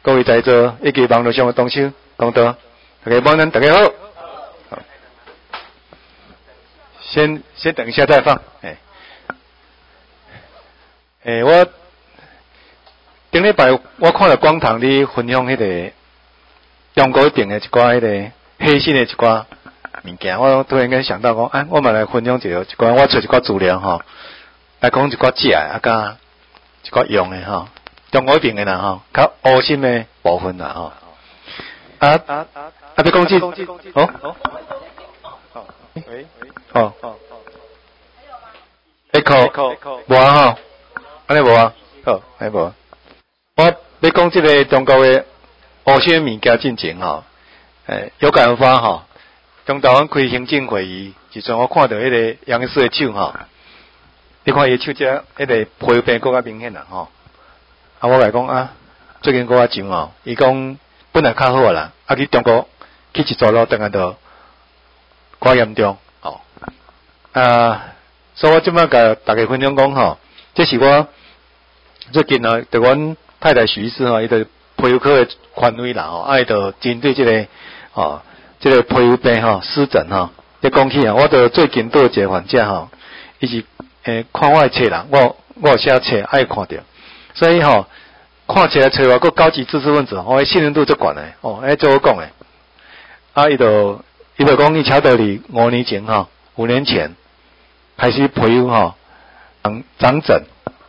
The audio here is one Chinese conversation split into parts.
各位在座以及网络上的同修同道，大家晚安，大家好。好，先等一下再放。我顶礼拜我看到广场咧分享迄个中国顶的一寡迄个黑心的一寡物件，我突然间想到讲，我嘛来分享一寡，我找一寡资料吼，来讲一寡食的，甲一寡用的吼，中国顶的啦吼，较乌心的部分啦吼。要讲这echo 无啊吼，安尼无啊，好，安尼无。我要讲这个中国的乌心的物件进前吼，有感而发吼。中台湾开行政会议时阵，我看到迄个杨医师的手吼，你看伊手遮迄个皮病更较明显啦吼。我来讲最近更较上吼，伊讲本来较好啦，去中国去一走路，当然就较严重吼。所以我即摆甲大家分享讲吼，这是我最近对阮太太许医师吼，伊就皮肤科的权威啦吼，伊就针对这个这个皮肤病湿疹咧讲起我就最近都有一个患者伊是看我的册啦，我有写册爱看到，所以看起来找我个高级知识分子迄信任度足悬的做我讲的伊就讲伊巧得哩5年前5年前开始皮肤长疹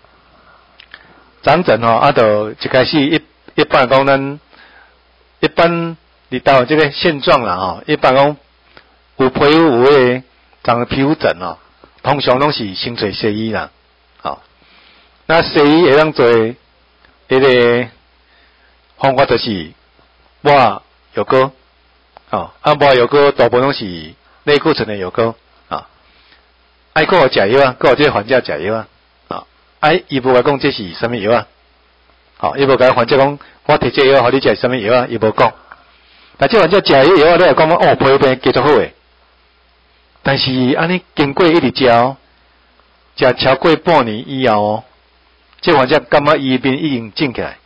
就一开始一般讲咱一般你到这个现状啦一般讲有皮肤有诶长皮肤疹通常拢是先找西医啦那西医会当做迄个方法就是抹药膏抹药膏大部分拢是类固醇的药膏还佫有食药佫有这个患者食药伊无甲讲这是什么药伊无甲患者讲我摕这药互你食什么药伊无讲。但这患者食药你会讲皮肤病继续好诶，但是安尼经过一直食超过半年以后这患者感觉伊面已经肿起来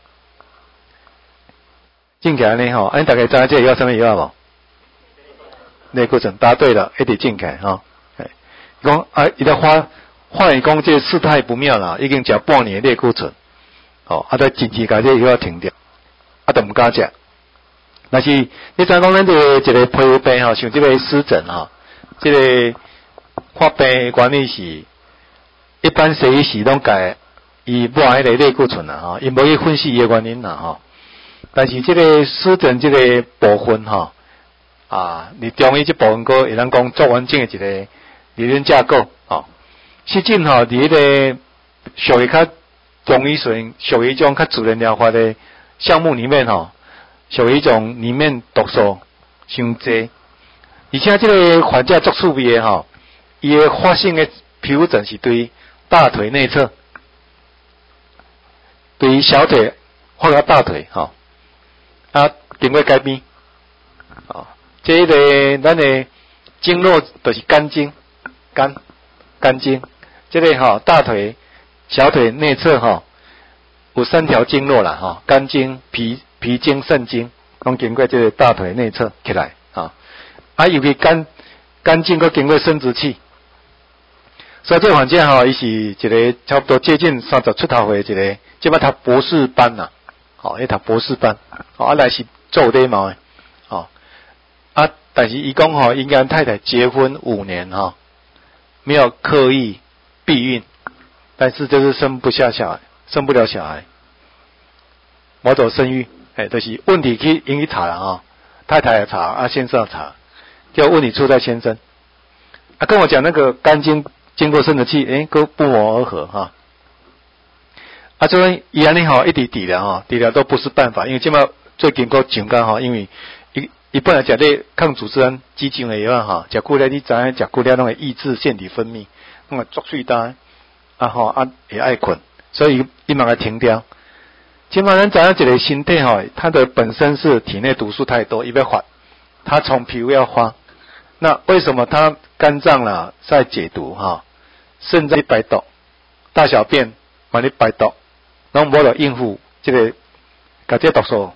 呢安尼大家知影这个药什么药无？类固醇，答对了，一直肿起来伊讲伊在发现讲这事态不妙啦，已经食半年的类固醇在紧急把这药停掉，都毋敢食。但是你知讲咱这个一个皮肤病像这个湿疹这个发病的原理是一般西医是拢甲伊抹迄个类固醇啦伊无去分析伊的原因啦但是这个湿疹这个部分你中医这部分个会当讲做完整的一个理论架构实际伫迄个属于较中医属于一种较自然疗法的项目里面属于一种里面毒素伤济，而且这个患者足趣味的伊的发性的皮肤疹是对大腿内侧，对于小腿或者大腿经过改变这个咱的经络就是肝经这个大腿小腿内侧有3条经络啦肝经脾经、肾经，拢经过这个大腿内侧起来尤其肝经佮经过生殖器，所以这个患者伊是一个差不多接近30出头岁的一个，即摆读博士班啦，伊读博士班，来是做礼貌的，但是伊讲伊跟太太结婚5年没有刻意避孕，但是就是生不了小孩，无做生育。就是问题去引起查了太太也查先生也查，就问题出在先生跟我讲那个肝经经过生殖器都不谋而合所以伊安尼一直治疗都不是办法，因为现在最近个上肝因为伊本来食咧抗组织胺激进的药食久了你知影食久了拢会抑制腺体分泌，拢会作祟单会爱困，所以伊嘛来停掉。现在咱知影一个身体它的本身是体内毒素太多，伊要发，它从皮肤要发。那为什么它肝脏啦在解毒肾在排毒，大小便嘛咧排毒，拢无了应付这个把这毒素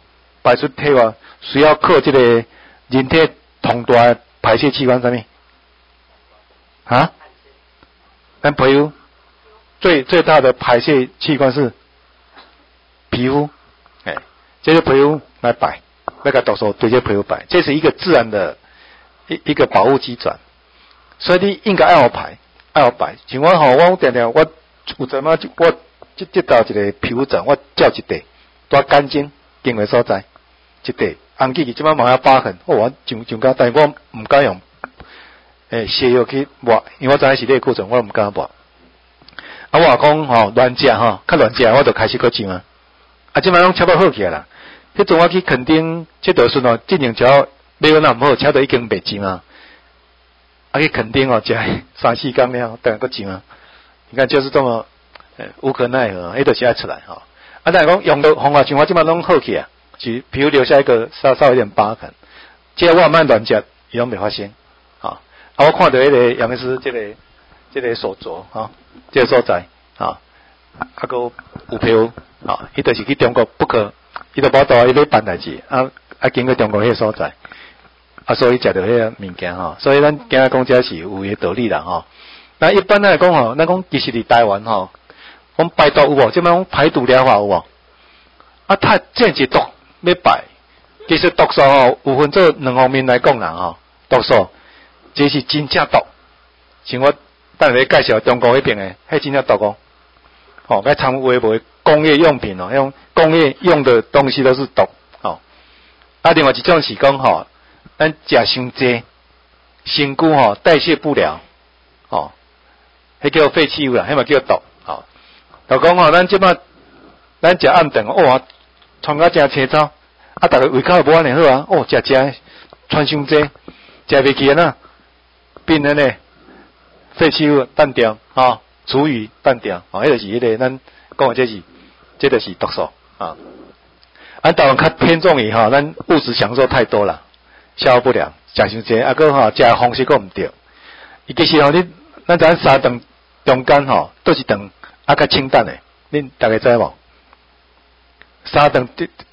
排出体外，需要靠这个人体通大的排泄器官什么？啊？咱皮肤最大的排泄器官是皮肤，这些皮肤来排，那个毒素对这皮肤排，这是一个自然的一个保护机转，所以你应该要排，要排。像我我常常我有阵仔我这道一个皮肤疹，我照一块大干净经的所在，一块红记即摆嘛要疤痕，我上敢，但是我唔敢用泻药去抹，因为我知影是类固醇，我唔敢抹。我讲乱食较乱食，我就开始搁上啊。即摆拢差不多好起来啦。迄阵我去垦丁这道顺进前桥买个那唔好，车都已经袂上啊。去垦丁食3-4天了，等下搁上啊。你看就是这么无可奈何，迄就是爱出来但是讲用到方法像我即摆拢好起啊，是皮肤留下一个稍微一点疤痕。只要我慢乱食，伊拢袂发生我看到迄个杨医师这个手镯这个所在个有皮肤伊就是去中国不可，伊都无到伊咧办代志经过中国迄个所在所以食到迄个物件所以咱今仔讲这是有伊道理啦那一般来讲咱讲其实伫台湾讲排毒有无？即摆讲排毒疗法有无？太正一毒要排，其实毒素有分做两方面来讲啦毒素。这是真正毒，像我等下介绍中国那边的，迄真正毒该掺微博工业用品用工业用的东西都是毒另外一种是讲咱食伤济，身躯代谢不了迄叫废弃物啦，迄嘛叫毒就讲咱即摆咱食暗顿穿甲真青草逐个胃口无安尼好食穿伤济，食袂起啊变成呢废弃物弹掉厨余弹掉迄就是迄个咱讲的这就是毒素台湾较偏重于咱物质享受太多了，消化不良，食伤济个食的方式个毋对。伊其实咱知影三顿中间倒一顿较清淡的，恁大家知无？三顿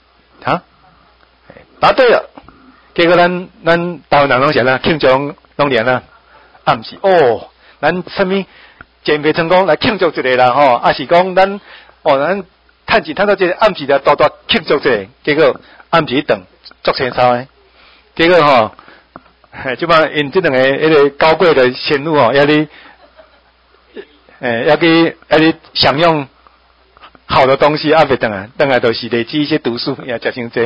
答对了。结果咱台湾人拢是庆祝拢连毋是咱啥物减肥成功来庆祝一个啦是讲咱趁钱趁到这个暗时来大庆祝一个，结果暗时一顿足青草的，结果即摆因这两个迄个高贵的仙女要去享用好的东西袂等来都是累积一些毒素，也食伤济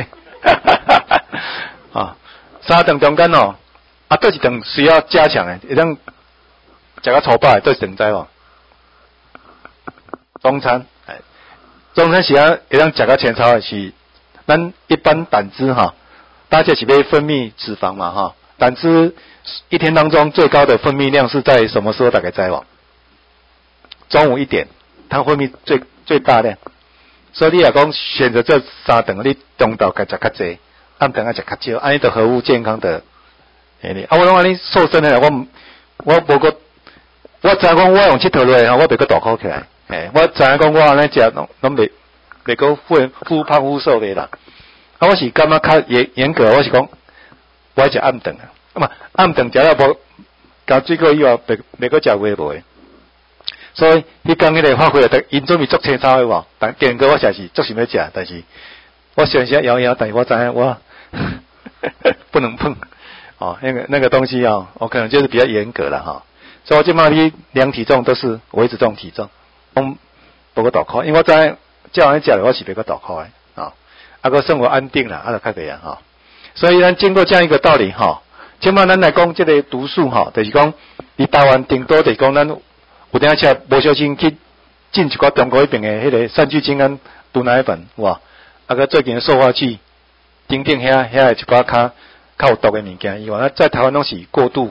三顿中间倒一顿需要加强的，会当食较粗饱的，倒一顿知无？中餐，中餐时会当食较青草的是咱一般胆汁大家是要分泌脂肪嘛胆汁一天当中最高的分泌量是在什么时候？大概知无？中午1点，它分泌最大量，所以你若讲选择这三顿，你中昼该食较济，暗顿要食较少，安尼就合乎健康的。我讲安尼瘦身的，我无个，我知影讲我用佚佗落我袂个大块起来。我知影讲我安尼食拢袂个忽胖忽瘦的啦。我是感觉较严格，我是讲我爱食暗顿暗顿食了无加水果以外，袂个食微无的。所以迄天迄个发挥因准备做青草的无，但电哥我实在是足想要食，但是我虽然是摇，但是我知影我不能碰那个东西我可能就是比较严格了所以我即摆去量体重都是维持这种体重，无个大块，因为我知影照安尼食的我是袂个大块的个生活安定啦就较袂所以咱经过这样一个道理即摆咱来讲这个毒素就是讲伫台湾顶多就是讲咱有当时无小心去进一寡中国迄边的迄个三聚氰胺毒奶粉有无个最近的塑化剂顶遐一寡较有毒的物件以外，在台湾拢是过度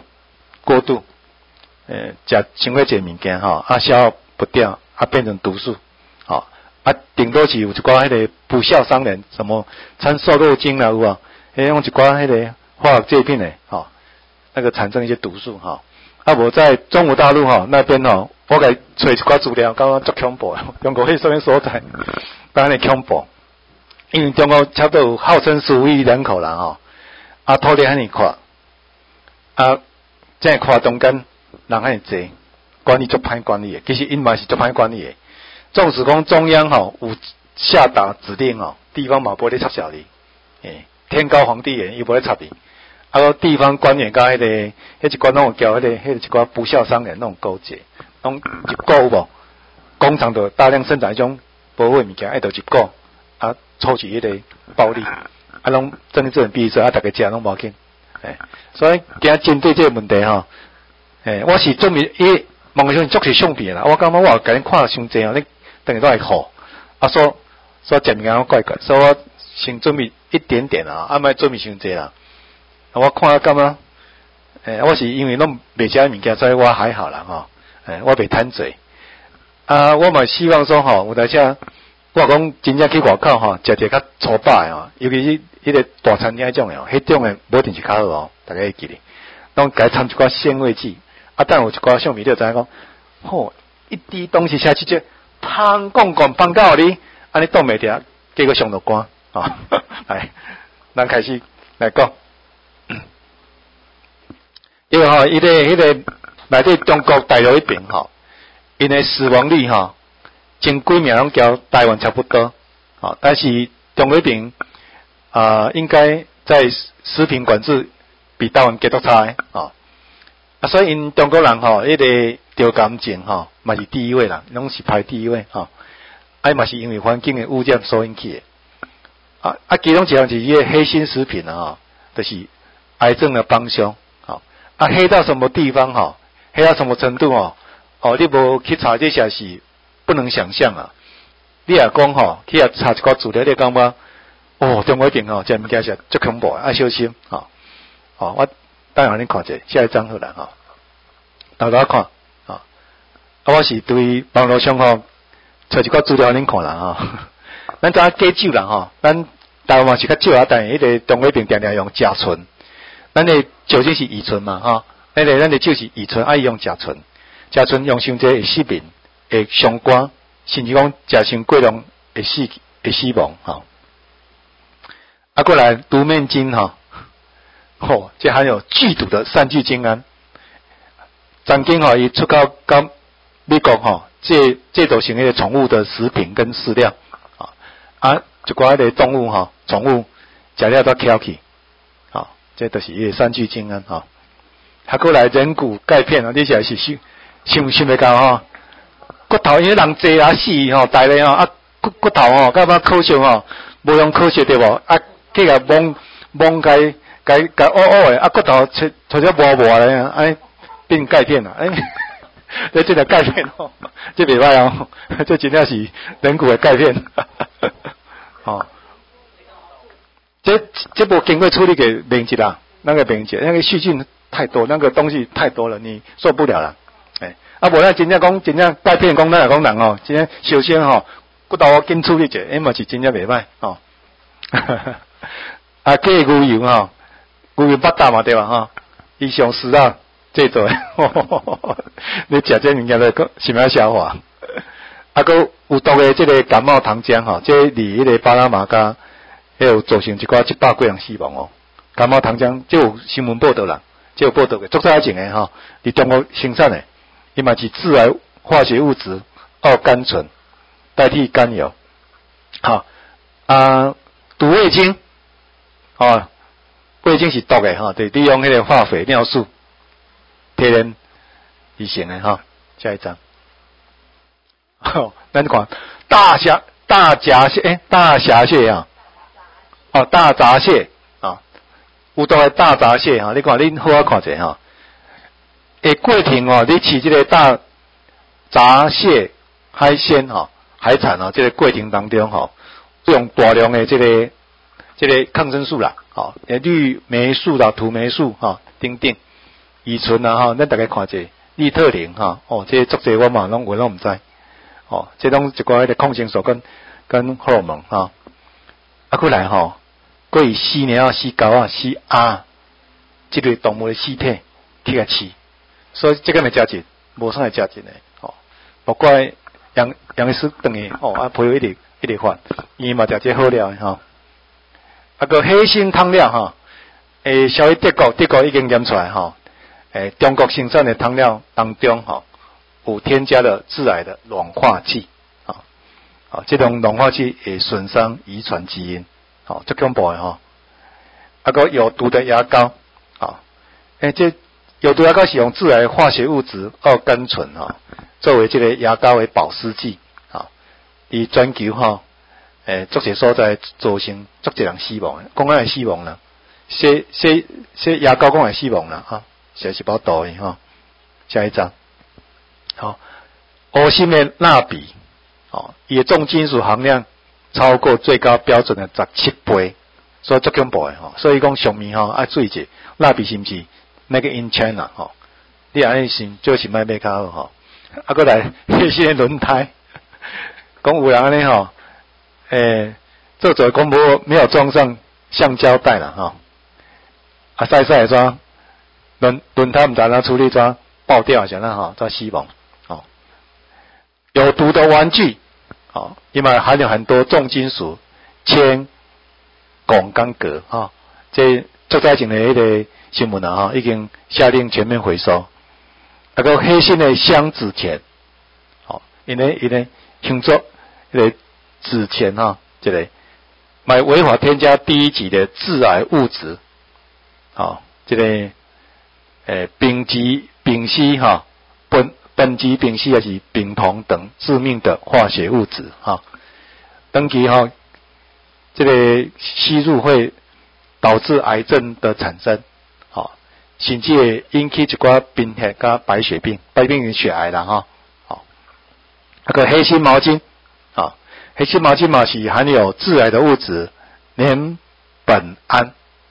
食伤过济物件消化不掉变成毒素顶多是有一寡迄个不孝商人，什么掺瘦肉精啦有无用一寡迄个化学制品的那个产生一些毒素无在中国大陆那边我给找一寡资料，感觉足恐怖，中国迄什么所在，当然恐怖因为中国差不多有号称15亿人口啦吼，啊土地遐尼宽，啊这宽中间人遐尼济，管理足歹管理的，其实因嘛是足歹管理的。纵使讲中央吼有下达指令吼，地方嘛无咧插小你，天高皇帝远，伊无咧插你。啊个地方官员甲迄个迄一寡拢有交迄一寡不孝商人拢勾结，拢入股有无？工厂就大量生产迄种保卫物件，爱就入股，啊，抽取迄个暴利，啊，拢证明这种比说啊，大家食拢无要紧，所以今仔针对这个问题吼，我是准备梦想足是相片啦，我感觉我甲恁看伤济哦，你等于都会好，啊，所食物件怪怪，所以我先准备一点点啊，啊，莫准备伤济啦。我看了感觉，我是因为拢袂食物件，所以我还好啦吼，我袂贪嘴。啊，我嘛希望说吼，有当时我讲真正去外口吼，食着较粗饱的吼，尤其是迄个大餐厅迄种的，迄种的无一定是较好哦，大家会记咧。拢该掺一寡鲜味剂，啊，但有一寡相片就知影讲，吼，一滴东西下去就砰砰到你，安尼冻袂掉，结果上落肝啊！来，咱开始来讲。因为吼，迄个内底中国大陆迄边吼，因的死亡率吼，前几名拢交台湾差不多，但是中国迄边应该在食品管制比台湾极多差所以因中国人吼，迄个得癌症吼，嘛是第一位啦，拢是排第一位嘛是因为环境的污染所引起的其中一项是迄个黑心食品就是癌症的帮凶。黑到什么地方黑到什么程度你无去查这些是不能想象啊！你也讲去查一寡资料，你感觉中国一定这物件是足恐怖的，小心我等下恁看者，下一张好啦大家看我是对网络上找一寡资料恁看啦咱知影假酒啦咱台湾嘛是较少但是迄个中国一定定用甲醇。咱的酒精是乙醇嘛咱的酒是乙醇，爱用甲醇，甲醇用伤济会失眠，会伤肝，甚至讲食伤过量会死亡过来毒面筋这含有剧毒的三聚氰胺，曾经伊出口到美国这都成迄个宠物的食品跟饲料一寡迄个动物宠物食了都翘起。这就是迄个三聚氰胺过来人骨钙片你现在是想袂到骨头因为人坐死大咧骨头甲要科学无用科学对无去甲蒙解的骨头找只磨咧变钙片啦这个钙片这袂歹这真正是人骨的钙片这部经过处理给免疫啦，那个免疫，那个细菌太多，那个东西太多了，你受不了了。无咱真正讲真正钙片讲咱来讲人真正首先骨头紧处理者，嘛是真正袂歹假牛油牛油巴达嘛对吧伊上湿制作的，你食这物件都是要消化。佮有毒的这个感冒糖浆这离迄个巴拿马加。有造成一寡100几人死亡感冒糖浆，这有新闻报道啦，这有报道的，足早前的伫中国生产的，伊嘛是致癌化学物质奥甘醇代替甘油，毒味精，味精是毒的对，利用迄个化肥尿素天然而成的下一张，咱看大闸蟹大闸蟹有毒的大闸蟹你看恁好看者会过程你饲这个大闸蟹海鲜海产这个过程当中用大量的这个抗生素啦氯霉素啦土霉素等等乙醇咱大家看者利特林这足侪我嘛拢唔知这拢一寡迄个抗生素跟荷尔蒙过来过以死猫死狗死鸭这类动物的尸体去甲饲，所以这个咪价值无啥会价值的包括杨医师等于陪我一直一直发，伊嘛食这好料的吼。啊个黑心汤料吼，销去德国已经验出来吼，中国生产的汤料当中吼，有添加了致癌的软化剂，这种软化剂会损伤遗传基因，这恐怖的吼。啊个有毒的牙膏，这有毒牙膏是用致癌化学物质奥甘醇作为这个牙膏的保湿剂，伊全球足些所在造成足一人死亡的，讲会死亡啦，洗牙膏讲会死亡啦，实在是无道理吼。下一张，欧心的蜡笔，伊的重金属含量超过最高标准的17倍，所以足恐怖的吼。所以讲上面爱注意者，蜡笔是毋是 make in China 你安尼是就是卖较好吼。啊，过来迄些轮胎，讲有人安尼做讲没有装上橡胶带啦晒的怎轮胎毋知哪处理怎爆掉像那怎死亡有毒的玩具因为含有很多重金属铅汞钢镉这最早前的迄个新闻已经下令全面回收。那个黑心的香纸钱因为庆祝迄个纸钱这个买违法添加第一级的致癌物质这个丙烯苯基丙烯还是丙酮等致命的化学物质登记这个吸入会导致癌症的产生甚至会引起一寡贫血加白血病，白病是血癌啦那个黑心毛巾黑心毛巾嘛是含有致癌的物质联苯胺，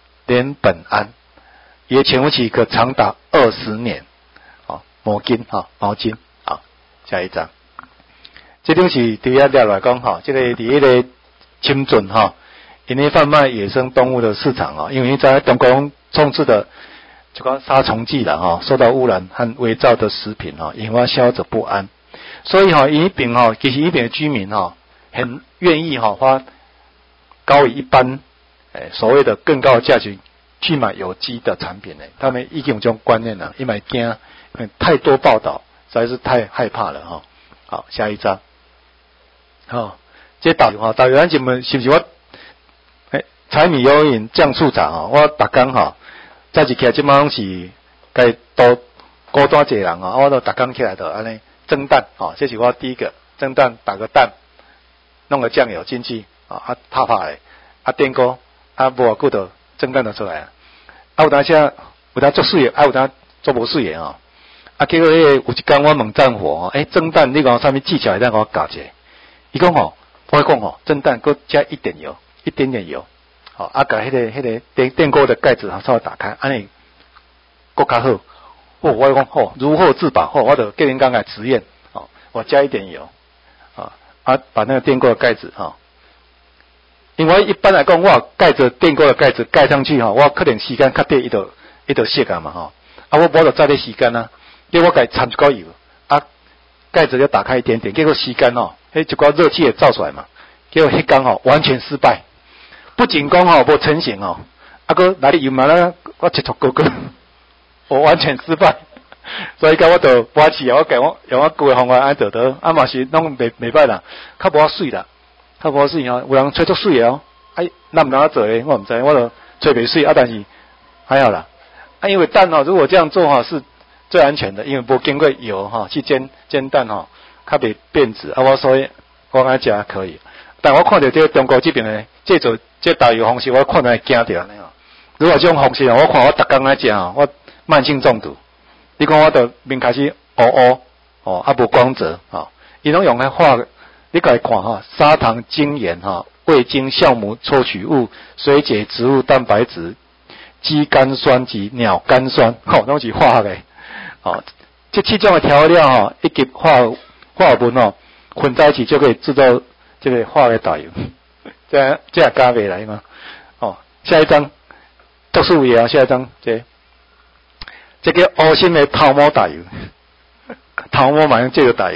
也潜伏期可长达20年毛巾下一张。这张是第一条来讲这个伫迄个深圳因为贩卖野生动物的市场因为在中国充斥的就讲杀虫剂啦受到污染和伪造的食品引发消费者不安，所以宜宾其实宜宾的居民很愿意花高于一般所谓的更高的价钱去买有机的产品他们已经有这种观念了，因为惊太多报道实在是太害怕了好，下一张这导游导游咱是不是我柴米油盐酱醋茶我逐工早起起来即摆是该多孤单一个人我都逐工起来就安尼蒸蛋这是我第一个蒸蛋，打个蛋弄个酱油进去拍拍的电锅无偌久就蒸蛋就出来有当时有当足水的有当足无水的结果有一天我问战火蒸蛋你讲啥物技巧会当给我教一下，伊讲我讲蒸蛋搁加一点点油把迄个电锅的盖子稍微打开安尼搁较好我讲如获至宝我就跟人刚才实验我加一点油把那个电锅的盖子因为一般来讲我盖着电锅的盖子盖上去我可能时间较短伊就熄啊嘛我无就再咧时间结果我该掺一块油盖子就打开一点点，结果时间迄一寡热气也造出来嘛，结果迄天完全失败，不仅讲无成型搁来哩油嘛我切错个我完全失败，所以甲我就搬弃我用我旧的方法安做得嘛是拢袂歹啦，较无水啦，较无水有人吹出水的咱毋知影做咧，我毋知，我就吹袂水但是还好啦因为蛋如果这样做是最安全的，因为无经过油去煎蛋较袂变质所以我安食可以，但我看到这个中国这边的这导游方式我看到惊着如果这种方式我看我逐工来食我慢性中毒，你看我的面开始乌无光泽伊拢用来化你家看砂糖精盐味精酵母萃取物水解植物蛋白质肌苷酸及鸟苷酸拢是化学的这7种的调料一级化学物混在一起就可以制造这个化学导油这也加袂来吗下一张特殊味下一张这个乌心的头毛导油头毛嘛用这个导油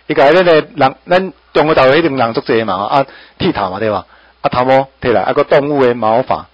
伊甲迄个人，咱中国大陆迄种人足济嘛，啊，剃头嘛对吧？啊，头毛摕来，啊个动物的毛发，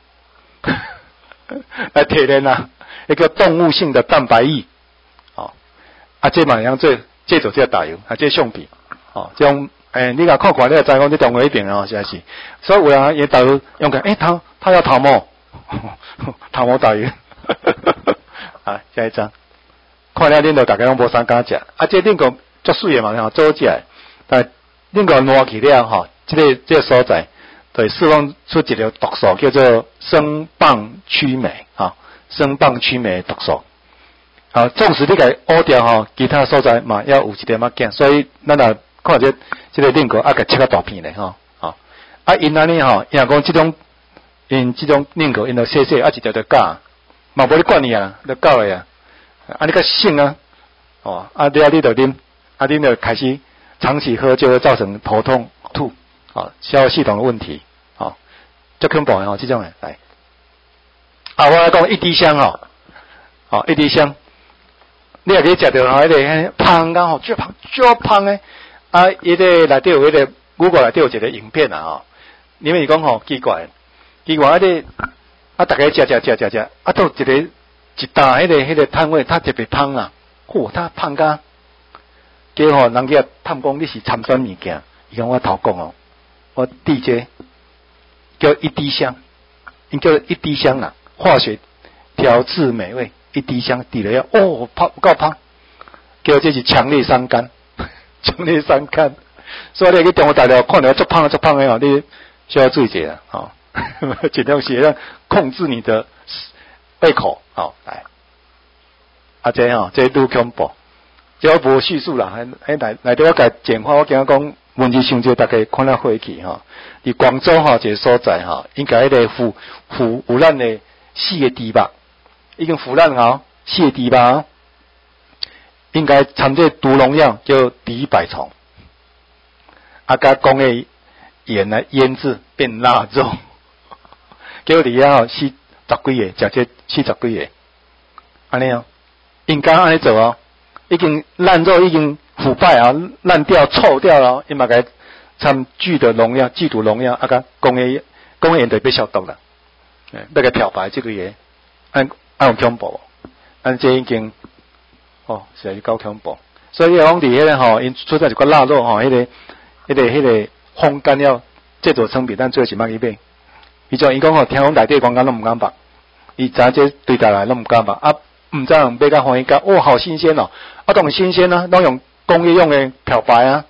来提炼啊，一个动物性的蛋白液，哦，啊，这嘛样做做这导游，啊，这橡皮，哦，这种你甲看看，你就知讲这中国迄边哦，是还是？所以有人也导游用个，他要头毛，头毛导游，啊，下一张，看了恁就大家拢无啥敢食，啊，这恁个足水的嘛，吼，做食的，但恁个烂去了吼，这个所在。对，释放出一条毒素，叫做生棒曲霉，生棒曲霉毒素。纵使你甲乌掉吼，其他所在嘛，要有一点仔减，所以咱若看这个链骨啊，甲切较大片咧，啊，因安尼吼，因讲这种链骨，因就细细啊一条条割，嘛无你管伊啊，就割诶啊，啊你较省啊，啊你就啉，啊你就开始长期喝就会造成头痛吐。消化系统的问题，足恐怖的这种的来。我来讲一滴香一滴香，你也可以食到迄个芳噶最芳的，啊，伊个内底有迄个Google内底有一个影片啊，你们是讲奇怪，迄个啊，大家食，啊，到一大迄个摊位，他特别芳啊，他芳噶，叫人家探讲你是参酸物件，伊讲我头讲哦。我DJ叫一滴香，因叫一滴香啦，化学调制美味，一滴香滴了要芳够芳，叫这是强烈伤肝，强烈伤肝，所以你去中国大陆看到足芳的哦，你需要注意一下啊，尽量是要控制你的胃口，来，这都恐怖，这我无叙述啦，来对我甲简化，我惊讲。问题上就大概看了回去伫广州一个所在应该迄个腐烂的4个猪肉，已经腐烂4个猪肉，应该掺这毒农药叫敌百虫，甲工业盐来腌制变腊肉，叫你10几个食这40几个，安尼应该安尼做已经烂肉已经。腐败烂掉、臭掉了，伊嘛该掺剧毒农药，甲工业盐就要消毒啦，要个漂白这个嘢，按有恐怖，这已经实在是够恐怖。所以讲伫迄个因出在一个腊肉迄个烘干了制作成品，咱做是乜去买？伊讲听讲内底广告拢唔敢捌，伊知这对待来拢唔敢捌，唔知人买甲欢喜甲，好新鲜哦，当然新鲜拢用。工业用的漂白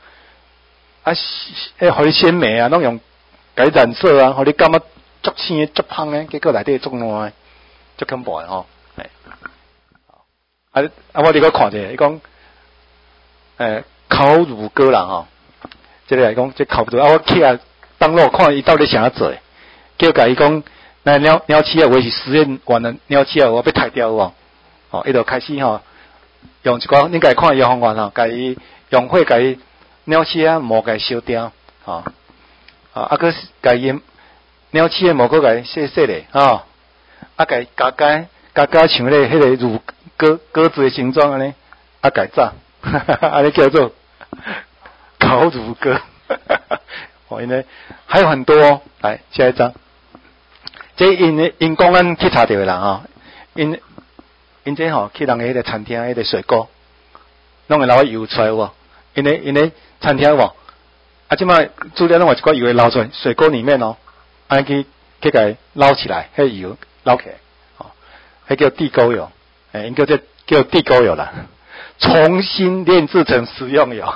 互你鲜美拢用改染色互你感觉足鲜足香的，结果内底足烂的，足恐怖的我哋个看者，伊讲烤乳鸽啦这个来讲这烤不住我起来登录看伊到底啥做，叫甲伊讲，那鸟鼠我是实验完了，鸟鼠我要杀掉伊就开始用一个，你家看伊方法甲伊用火甲伊鸟鼠毛甲伊烧掉，佮甲伊鸟鼠的毛佮甲伊洗咧，甲伊加像咧迄个乳鸽子的形状安尼，甲伊炸，安尼叫做烤乳鸽，因为还有很多来下一张，这因公安去查到的啦因这去人迄个餐厅迄个水果，拢会捞油出来有因为餐厅即摆煮了拢有一寡油会捞出来，水果里面安尼去甲伊捞起来，迄油捞起来，迄叫地沟油，因叫地沟油啦，重新炼制成食用油，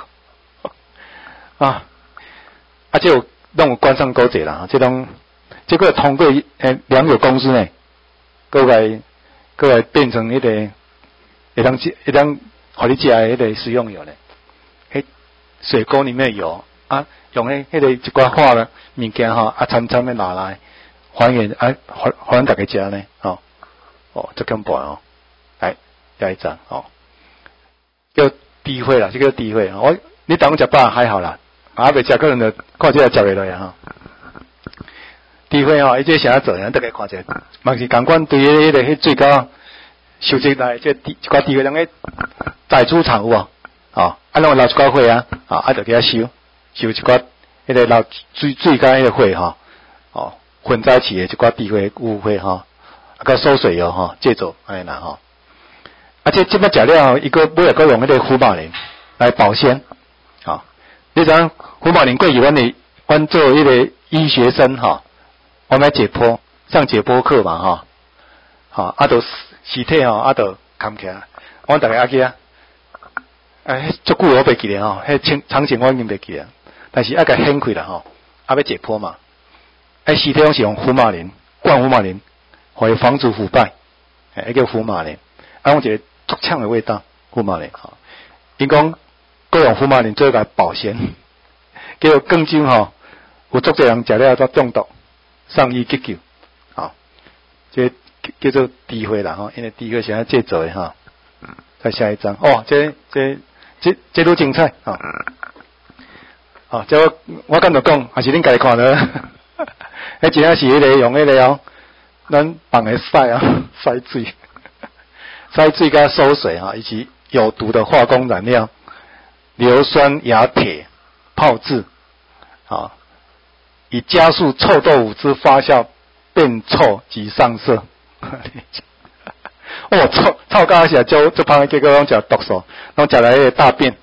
这有拢有官商勾结啦，这个通过良友公司呢，过来变成迄个会当互你食的迄个食用油咧，迄水果里面有用迄个一寡化的物件掺的拿来还原还大家食呢这恐怖来下一张叫低血啦，这个低血你当食饱还好啦，未食可能就看这个食袂落呀低血伊这啥做呀？大家看者，嘛是共款对迄个最高收集来这一寡低血人个宰猪场有拢有留一寡血啊，就给它收一寡迄个留水甲迄个血吼，混在一起的一寡低血污血吼，甲收水油吼，制作安尼啦吼。这摆食了后，伊个尾个用迄个福马林来保鲜，你知影福马林过去阮做迄个医学生我们来解剖，上解剖课嘛就尸体就扛起来，阮逐个去啊，足久我袂记咧迄场景我已经袂记咧，但是甲掀开啦要解剖嘛，尸体拢是用福马林灌福马林，互伊防止腐败，叫福马林，用一个足呛的味道，福马林因讲各用福马林做来保鲜，结果更酒有足侪人食了都中毒，上医急救，这叫做低血啦因为低血是安制作的再下一张这都精彩这我敢着讲，还是恁家己看的，迄真正是迄个用迄个咱放的筛水。筛水加收水以及有毒的化工染料硫酸亚铁炮制以加速臭豆腐之发酵变臭及上色。臭到起来就旁边结果拢食毒素，拢食来迄个大便。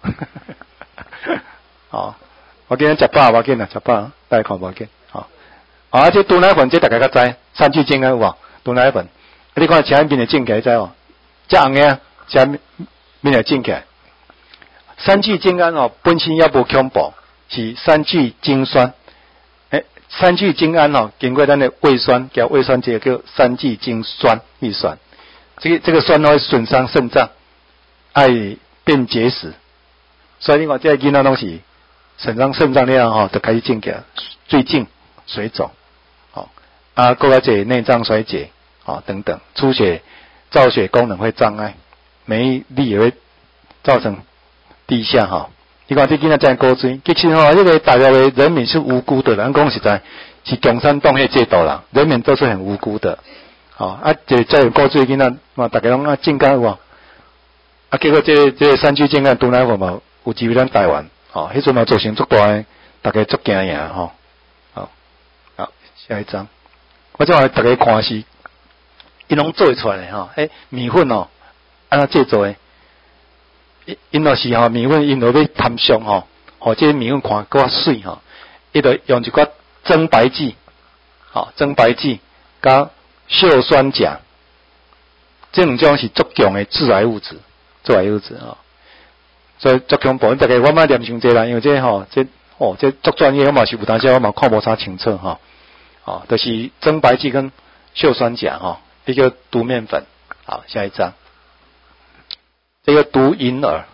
我今日食饱，我紧啦，食饱，大家看无紧。这毒奶粉这大家较知，三聚氰胺有无？毒奶粉，你看前面的氰胺知无？这红个前面来氰胺，三聚氰胺本身也无恐怖，是三聚氰酸。三聚氰胺经过咱的胃酸，叫胃酸结叫三聚氰酸乙酸。这个酸会损伤肾脏，爱变结石。所以你看这个囡仔拢是损伤肾脏了就开始氰胺，最近水肿，还有这内脏衰竭等等，出血。造血功能会障碍，免疫力也会造成低下你看这囡仔真古锥，其实这个大家的人民是无辜的，咱讲实在是共产党迄制度啦，人民都是很无辜的。这古锥囡仔，大家拢正解有结果这三聚氰胺毒奶粉嘛，有机会咱台湾迄阵嘛造成足大的，大家足惊呀好，下一张，我再来大家看是。因拢做出来的米粉安怎制作的？因若是米粉，因落要贪香这米粉看够水伊就用一寡增白剂，增白剂加溴酸钾，这两种是足强的致癌物质，所以足恐怖。大家我莫念伤济啦，因为这足专业，我嘛是有当时我嘛看无啥清楚就是增白剂跟溴酸钾一个毒面粉，好，下一张。这个毒银耳，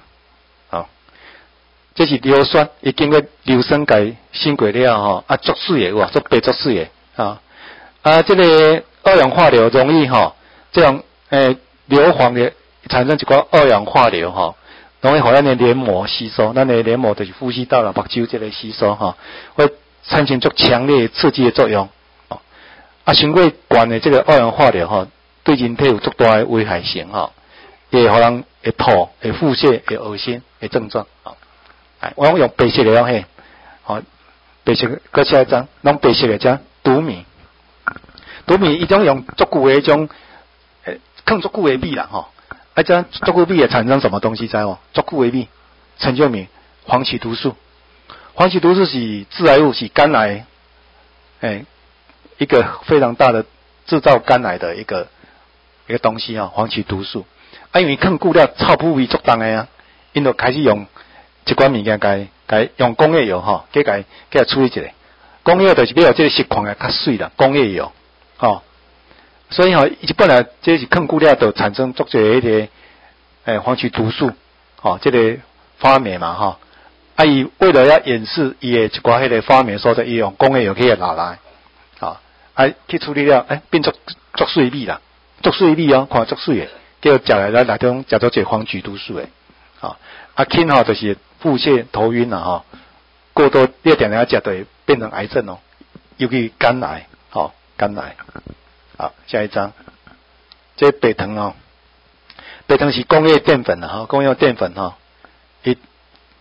这是硫酸，已经过硫酸解新过了足水的有足白足水的这个二氧化硫容易这种硫磺的产生一寡二氧化硫容易互咱的黏膜吸收，咱的黏膜就是呼吸道啦、目睭这个吸收会产生足强烈刺激的作用。伤过悬的这个二氧化硫对人体有足大的危害性会互人会吐、会腹泻、会恶心的症状我用白色的白色搁下一张，拢白色的这毒米，毒米伊种用足久的迄种放足久的米啦这足久米会产生什么东西知无？足久的米，陈旧米，黄曲毒素，黄曲毒素是致癌物，是肝癌一个非常大的制造肝癌的一个东西黄曲毒素因为放久了臭腐味足重的因就开始用一款物件该用工业油给处理一下。工业油就是要这个实况较水啦，工业油所以伊本来这是放久了就产生足侪迄个黄曲毒素这个发霉嘛伊为了要掩饰伊的一寡迄个发霉所在，伊用工业油去拿来去处理了，变足水米啦，足水米看足水的，叫食来内中食到这黄曲毒素的，轻就是腹泻、头晕啦，过多你定定食就会变成癌症尤其肝癌，肝癌。好，下一张，这白糖白糖是工业淀粉啦，工业淀粉伊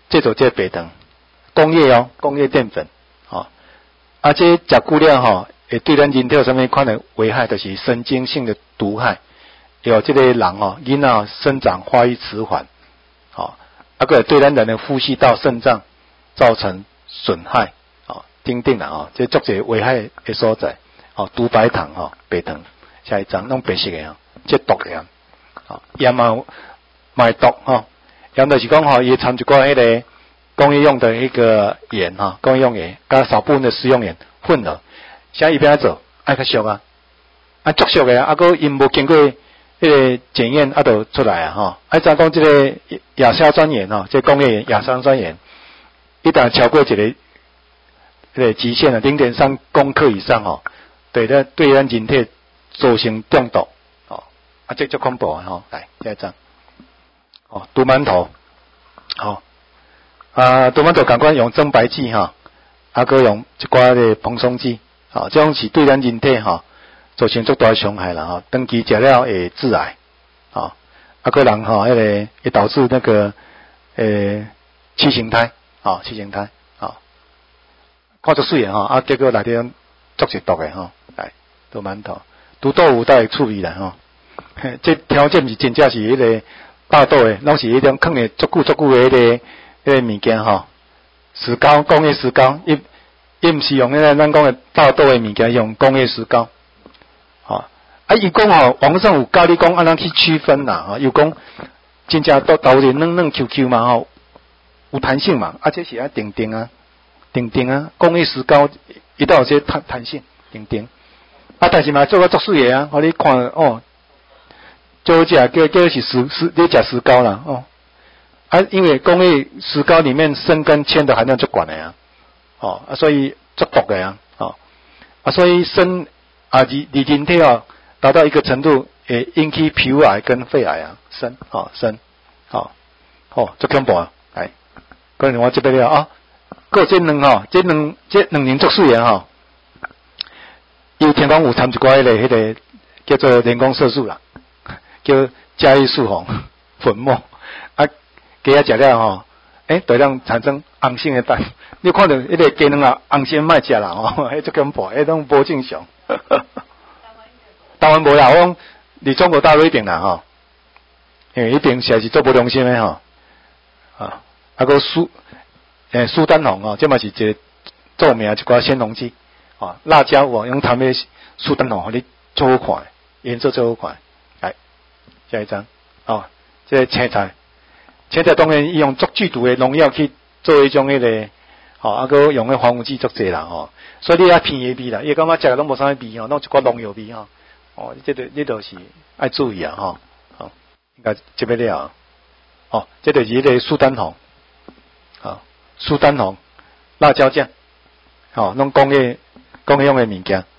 制作这白糖，工业哦，工业淀粉，这食久了会对咱人体有什么款的危害？就是神经性的毒害，有这个人囡仔生长发育迟缓，个对咱人的呼吸道、肾脏造成损害，等等啦，这足侪危害的所在，毒白糖白糖，下一张弄白色的这毒的盐嘛会毒盐就是讲伊掺一寡迄个工业用的一个盐工业用盐，加少部分的食用盐混合，现在伊边做爱较俗足俗的个因无经过迄个检验就出来怎讲这个亚硝酸盐这工业盐亚硝酸盐，一旦超过一个极限了0.3公克以上对咱人体造成中毒这足恐怖来下一张毒馒头毒馒头同款用增白剂个用一寡的蓬松剂这种是对咱人体造成足大的伤害啦长期食了会致癌个人迄个会导致那个畸形胎畸形胎看足水的结果内底足是毒的来毒馒头毒豆腐才会处理啦这条件是真正是迄个大豆的，拢是迄种放的足久的迄个物件石膏工业石膏，伊毋是用迄个咱讲的大豆的物件，用工业石膏伊讲网上有教你讲安怎去区分啦又讲真正豆是嫩 QQ 嘛有弹性嘛这是定工业石膏伊都有些弹性定但是嘛做个足水的互你看就叫是你食石膏啦因为工业石膏里面砷跟铅的含量足高的所以足毒的所以砷你人体达到一个程度会引起皮肤癌跟肺癌砷足恐怖来，可能我这边了还有这两年足水的伊听讲有掺一寡迄个叫做人工色素啦，叫加利素粉末鸡仔食了大量产生红性的蛋，你看到迄个鸡卵红性莫食啦迄足恐怖，迄种无正常。台湾无啦，我讲伫中国大陆一定啦因为一定实在是做无良心的个苏丹红这嘛是一个著名一寡鲜红剂辣椒用他们苏丹红互你做好看，颜色做好看。来下一张这青菜当然伊用足剧毒的农药去做一种迄个个用的防腐剂足济啦所以你偏的味啦，伊感觉食拢无啥物味弄一寡农药味这就是爱注意应该这边了这就是迄个苏丹红苏丹红辣椒酱弄工业用的物件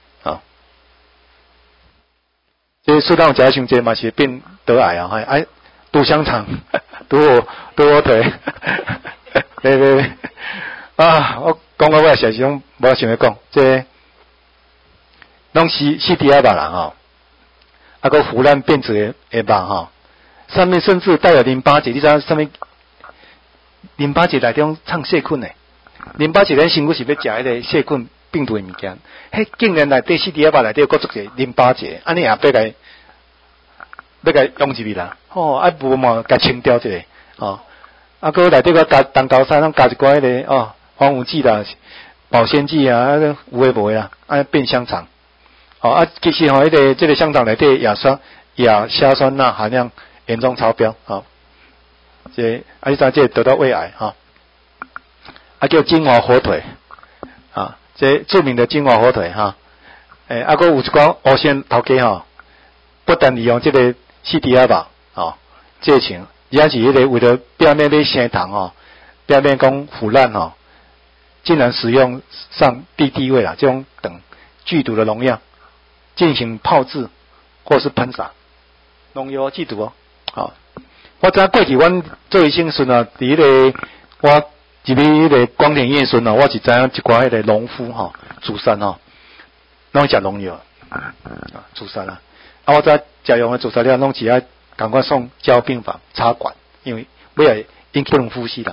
这苏丹红食得伤济嘛是变得癌毒香肠毒火腿对我讲到尾实是拢无想要讲这拢是低压肉啦个腐烂变质的肉上面甚至带有淋巴结，你知道上面淋巴结内底藏细菌的，淋巴结咱身躯是要食迄个细菌病毒的物件，竟然内底低压肉内底佫做些淋巴结，安尼也要甲用入去啦无嘛甲清掉一下个内底佫加东高山，加一寡迄个防腐剂啦、保鲜剂有诶无诶啦，变香肠其实迄个这个香肠内底亚硝酸钠含量严重超标这你知这得到胃癌叫金华火腿这著名的金华火腿还有一寡乌线头家不但利用这个低压肉这情也是迄个为了表面要升糖表面讲腐烂竟然使用上地位啦这种等剧毒的农药进行炮制或是喷洒农药剧毒我知过去阮做医生时伫迄个我入去迄个光田医时我是知影一寡迄个农夫自杀拢食农药自杀啦我知食用的自杀了拢是共款送交病房插管，因为尾来引起不能呼吸啦，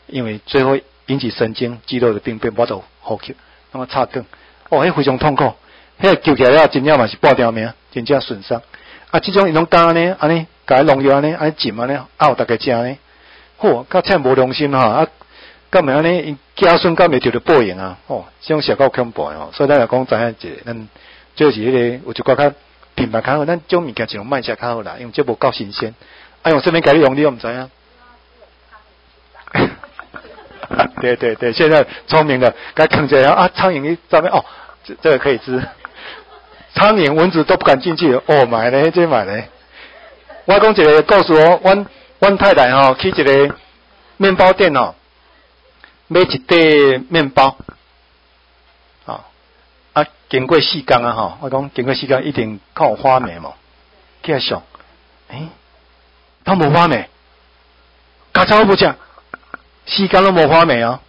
因为最后引起神经肌肉的病变，无就呼吸，那么插顿，迄非常痛苦。迄个救起来了，真正嘛是半条命，真正损伤。啊，这种伊拢干呢，安尼，甲伊农药安尼，安尼浸安尼，有大家食呢。嚯，较忝无良心哈，啊，干嘛安尼？家孙干袂着着报应啊！哦，这种实够恐怖哦。所以咱来讲，知影一个，咱就是迄个有一寡较品牌较好，咱种物件就用卖食较好啦，因为这无够新鲜。啊，用什么改用你又唔知啊？对对对，现在聪明的，该啃着啊，苍蝇一上面哦，这个可以吃。苍蝇、蚊子都不敢进去哦，买咧，这买咧。我讲一个故事哦，阮太太吼去一个面包店哦，买一袋面包，啊，经过4天啊吼，我讲经过4天一定较有花霉嘛，去遐上，它无花霉，家草不食，4天都无花霉哦，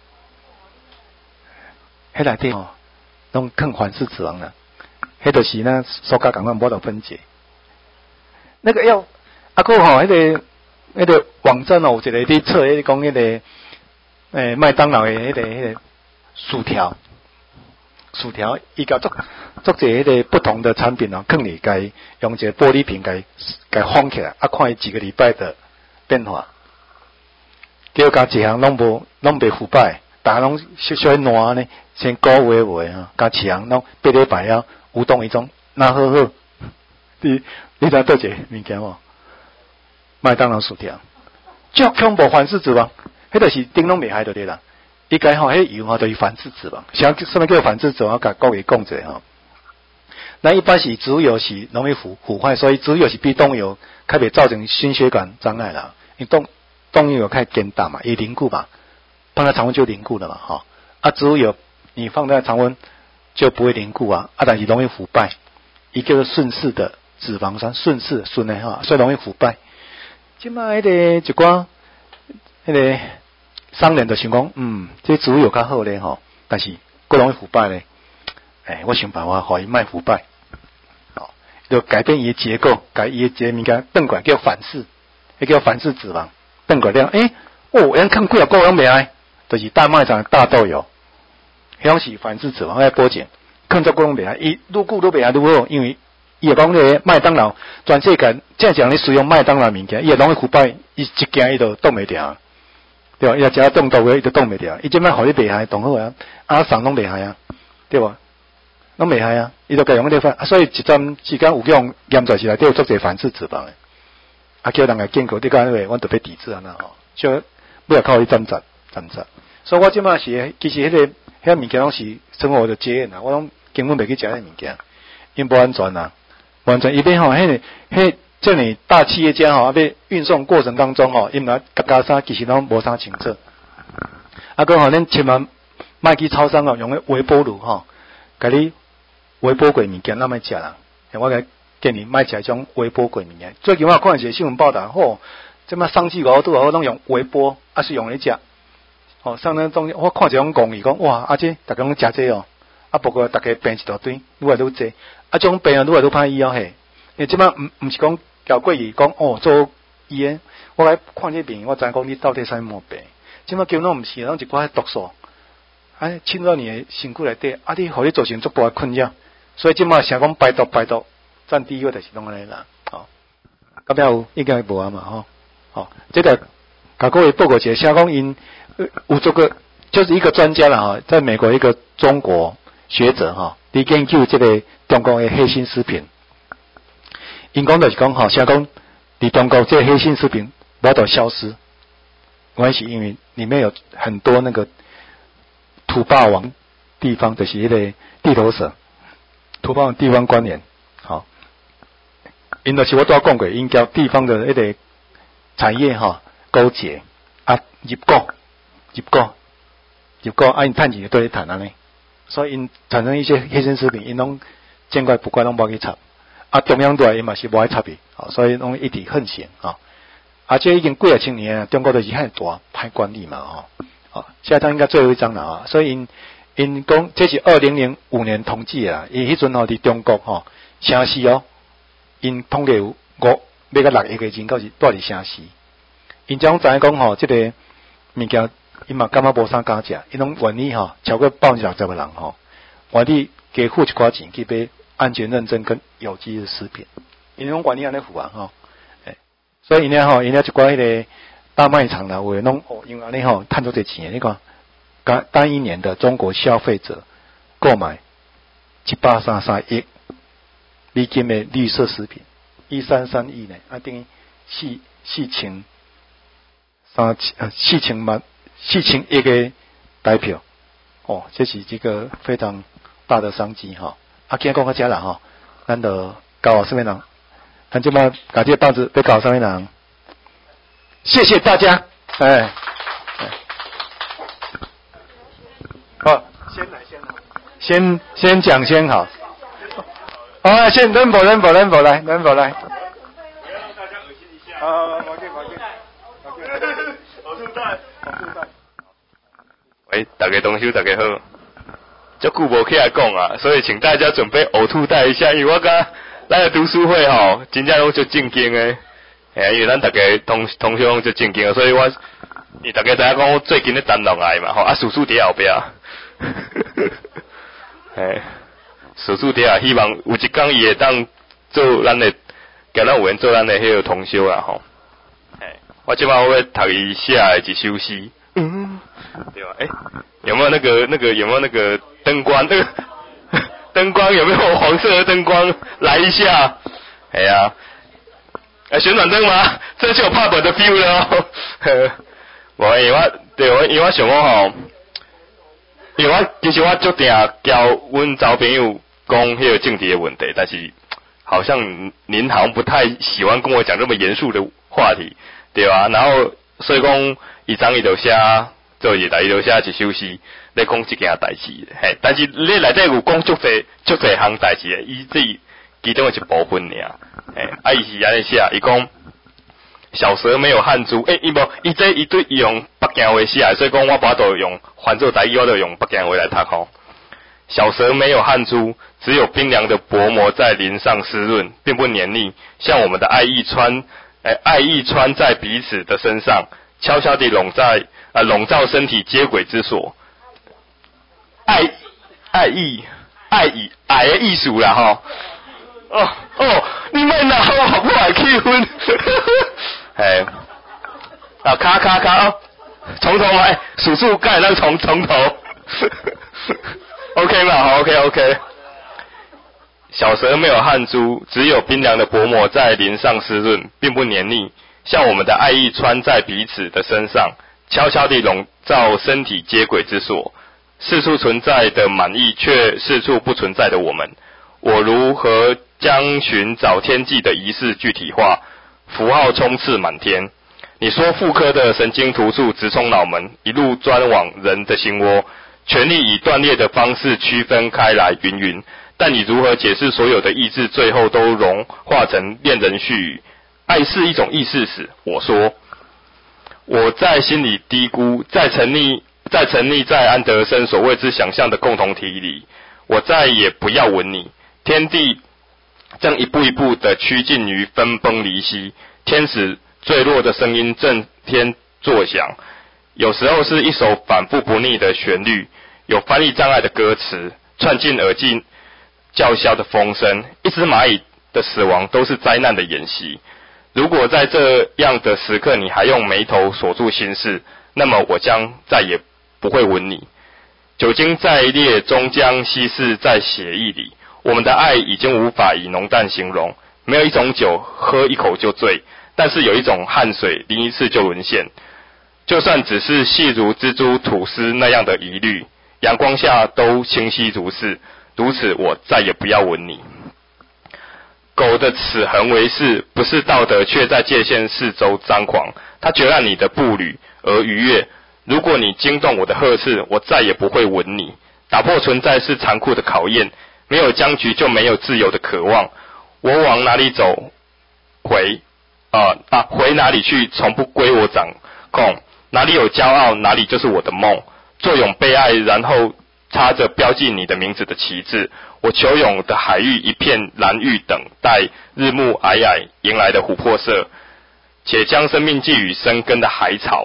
迄内底吼，拢坑反式脂肪了。迄就是呢，塑胶感官无得分解。那个要个吼，迄个网站哦，有一个伫测，迄个讲迄个麦当劳的迄个薯条，伊甲做一个不同的产品哦，放里该用一个玻璃瓶该封起来，啊，看伊几个礼拜的变化。结果一项拢袂腐败，大家拢小小烂呢，先高微啊，加一项拢8礼拜啊。无动于衷，那好好，你知倒一个物件无？麦当劳薯条，足恐怖反式脂肪，迄就是顶拢袂害到你啦。伊该吼，迄油吼就是反式脂肪，什么叫反式脂肪？我甲各位讲者吼。那一般是植物油是容易腐坏，所以植物油是比动物油较袂造成心血管障碍啦。因为动物油较坚淡嘛，也凝固嘛，放在常温就凝固了嘛，哈。啊，植物油你放在常温。就不会凝固啊，但是容易腐败。一个是顺势的脂肪酸，顺的哈，所以容易腐败。即卖迄个一寡迄个商人就想讲，这植物油较好咧吼，但是不容易腐败咧。我想办法互伊卖腐败，就改变伊的结构，改伊的这物件转过来叫反式，迄叫反式脂肪。转过来人看几啊个人袂爱，就是大卖场的大豆油。迄种是反式脂肪来保证，抗作功袂啊，伊愈久愈袂啊愈好，因为伊会讲咧麦当劳全世界正常咧使用麦当劳物件，伊会容易腐败，伊一件伊就冻袂掉，对吧？伊若食冻豆嘅，伊就冻袂掉，伊即摆互你袂害冻好啊，送拢袂害啊，对吧？拢袂害啊，伊就该用咧法，所以一阵时间有用严重是内底有足侪反式脂肪诶，叫人来建构，你讲话阮特别抵制安那吼，就不要靠伊针扎。所以我即摆是其实迄物件拢是生活的节约啊，我拢根本袂去食迄物件，因无安全啊，无安全。伊边吼，迄这里大企业家吼，要运送过程当中吼，因来加衫其实拢无啥清楚。个吼，恁千万莫去超商哦，用微波炉吼，甲你微波过物件，咱莫食啦。我甲建议莫食种微波过物件。最近我看一个新闻报道，即摆35度我拢用微波，是用咧食。上那东西，我看一种讲义讲，哇，这大家拢食这哦，不过大家病一大堆，愈来愈济，这种病愈来愈歹医嘿。因为即摆毋是讲交过去讲做医诶，我来看这病，我知讲你到底啥毛病。即摆叫拢毋是，拢一寡毒素，侵入你的身躯内底，你互你造成足大的困扰。所以即摆想讲排毒，占第一个就是拢安尼啦。到尾有应该无啊嘛这个甲各位报告一下，写讲因。有这个就是一个专家了哈，在美国一个中国学者哈，伫研究这个中国的黑心食品。因讲就是讲哈，像讲伫中国这个黑心食品无得消失，关系因为里面有很多那个土霸王地方，就是迄个地头蛇，土霸王地方官员，好，因就是我都讲过，因交地方的迄个产业哈勾结入股，因趁钱就对你谈安尼，所以因产生一些黑心食品，因拢见怪不怪，拢无去插。中央对因嘛是无爱插伊，所以拢一直横行这已经几啊千年，中国就是很大歹管理嘛现在他应该最后一章了所以因讲这是2005年统计啦，伊迄阵伫中国城市因统计有要到6亿个人，到是住伫城市。因将知影讲这个物件伊嘛感觉无啥敢食，伊拢愿意超过60%个人愿意加付一寡钱去买安全认证跟有机的食品，因拢愿意安尼付所以因一寡迄个大卖场啦，有拢因安尼赚出这钱，你看，单一年的中国消费者购买133亿美金的绿色食品，133亿呢，等于4千亿个台票，这是这个非常大的商机今日讲到这啦咱就交什么人？咱即马把这个棒子要交什么人？谢谢大家，先讲先好。先忍否来。不要让大家恶心一下。抱歉。呕吐袋。 喂，大家同修，大家好。这久无起来讲啊，所以请大家准备呕吐袋一下，因为我甲咱的读书会真正拢足正经的。因为咱大家同修拢足正经的，所以大家知影讲我最近咧等落来嘛，叔叔伫后壁。叔叔伫啊，希望有一天伊会当做咱的，甲咱有缘做咱的迄个同修啦我即摆我要读伊写的一首诗，对吧？有没有那个灯光？那个灯光有没有黄色的灯光？来一下，旋转灯吗？这就有怕本的 feel 了因为我想讲因为其实我足定交阮找朋友讲迄个政治的问题，但是好像您好像不太喜欢跟我讲这么严肃的话题，对吧？然后所以讲伊就写做伊就写一首诗咧讲这件代志，但是你内底有讲足侪项代志的，伊这其中的一部分尔，伊是安尼写，伊讲小蛇没有汗珠，伊对用北京话写，所以讲我把它用换做台语，我就用北京话来读小蛇没有汗珠，只有冰凉的薄膜在淋上湿润，并不黏腻，像我们的爱意穿在彼此的身上，悄悄地笼罩身体接轨之所。爱意的艺术啦你们哪好不爱气氛？卡从头来，数盖那从头，OK 嘛？好 ，OK。小蛇没有汗珠，只有冰凉的薄膜在淋上湿润，并不黏腻，像我们的爱意穿在彼此的身上，悄悄地笼罩身体接轨之所。四处存在的满意，却四处不存在的我们。我如何将寻找天际的仪式具体化？符号冲刺满天。你说妇科的神经突触直冲脑门，一路钻往人的心窝，权力以断裂的方式区分开来，云。但你如何解释所有的意志最后都融化成恋人絮语？爱是一种意识史。我说，我在心里嘀咕，在沉溺在安德森所谓之想象的共同体里，我再也不要吻你。天地正一步一步地趋近于分崩离析，天使坠落的声音震天作响，有时候是一首反复不腻的旋律，有翻译障碍的歌词，窜进耳际叫嚣的风声，一只蚂蚁的死亡都是灾难的演习。如果在这样的时刻你还用眉头锁住心事，那么我将再也不会吻你。酒精在烈终将稀释在血液里，我们的爱已经无法以浓淡形容。没有一种酒喝一口就醉，但是有一种汗水淋一次就沦陷。就算只是细如蜘蛛吐丝那样的疑虑，阳光下都清晰如是。如此，我再也不要吻你。狗的此恒为是，不是道德，却在界限四周张狂。它决按你的步履而愉悦。如果你惊动我的呵斥，我再也不会吻你。打破存在是残酷的考验，没有僵局就没有自由的渴望。我往哪里走，回哪里去，从不归我掌控。哪里有骄傲，哪里就是我的梦。坐拥被爱，然后插着标记你的名字的旗帜。我求泳的海域一片蓝玉，等待日暮皑皑迎来的琥珀色，且将生命寄予生根的海草。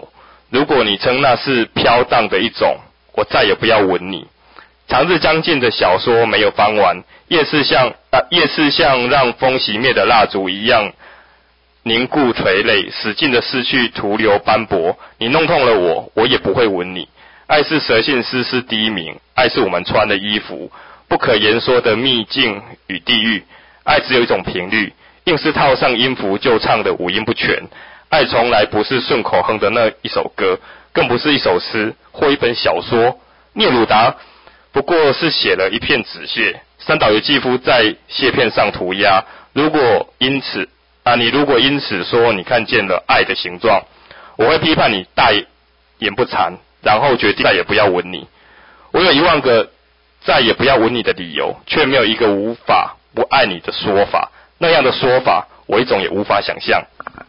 如果你称那是飘荡的一种，我再也不要吻你。长日将近的小说没有翻完，夜是像让风熄灭的蜡烛一样凝固垂泪，使劲的逝去，徒留斑驳。你弄痛了我，我也不会吻你。爱是蛇信丝丝低鸣，爱是我们穿的衣服，不可言说的秘境与地狱。爱只有一种频率，硬是套上音符就唱的五音不全。爱从来不是顺口哼的那一首歌，更不是一首诗或一本小说。聂鲁达不过是写了一片纸屑，三岛由纪夫在屑片上涂鸦。你如果因此说你看见了爱的形状，我会批判你大言不惭，然后决定再也不要吻你。我有10000个再也不要吻你的理由，却没有一个无法不爱你的说法。那样的说法，我一种也无法想象。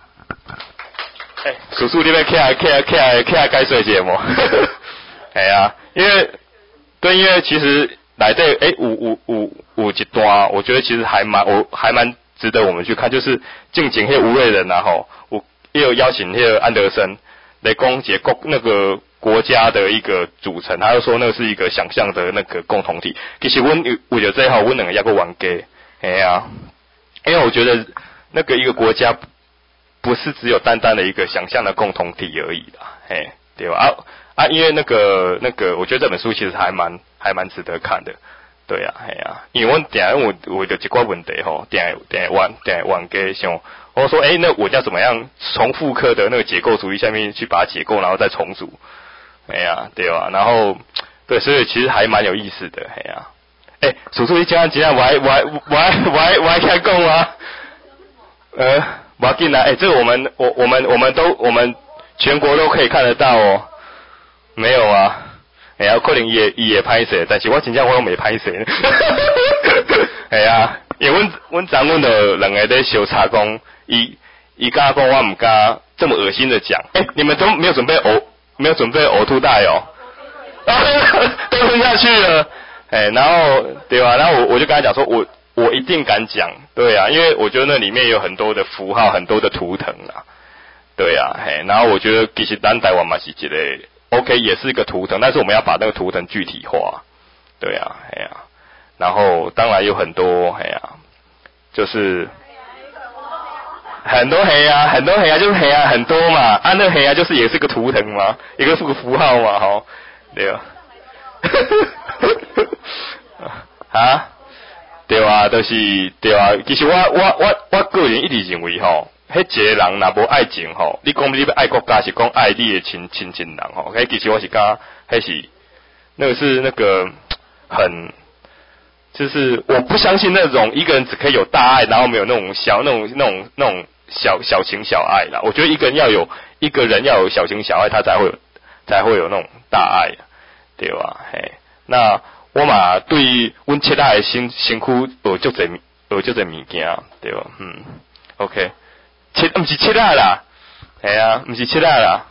叔叔你要起来解说节目。哎呀，因为其实来这有一段，我觉得其实还蛮值得我们去看，就是近景迄吴瑞仁啊吼，也有邀请那个安德森来讲解那个国家的一个组成，他就说那是一个想象的那个共同体。其实为了这我两个也够玩家，哎呀，因为我觉得那个一个国家不是只有单单的一个想象的共同体而已啦，嘿，对吧？因为那个，我觉得这本书其实还蛮值得看的，对啊，嘿啊，因为我有一寡问题吼，定问给想，我说那我要怎么样从复刻的那个结构主义下面去把它解构，然后再重组，哎呀，对吧？然后对，所以其实还蛮有意思的，嘿啊，叔叔你今天我还开讲啊，不要紧啦，这个我们全国都可以看得到哦。没有啊，可能也拍摄，但是我真正我都没拍摄。哎呀，因为阮的两个在小茶讲，伊敢讲我唔敢这么恶心的讲。你们都没有准备呕吐袋哦，都吞下去了。然后对吧？然后我就跟他讲说，我一定敢讲，对啊，因为我觉得那里面有很多的符号，很多的图腾啊，对啊，然后我觉得其实咱台湾嘛是一个。OK， 也是一个图腾，但是我们要把那个图腾具体化，对啊，然后当然有很多，就是很多就是很多嘛，那就是也是个图腾嘛，一个是个符号嘛，吼，对啊，啊，对啊，就是对啊，其实我个人一直认为吼。迄一个人若无爱情吼，你讲你要爱国家是讲爱你的亲人吼，其实我是讲，迄是那个很，就是我不相信那种一个人只可以有大爱，然后没有那种小情小爱啦。我觉得一个人要有小情小爱，他才会有那种大爱，对吧？那我嘛对阮七大的身躯学足侪物件，对吧？OK。不是七大啦，不是七大啦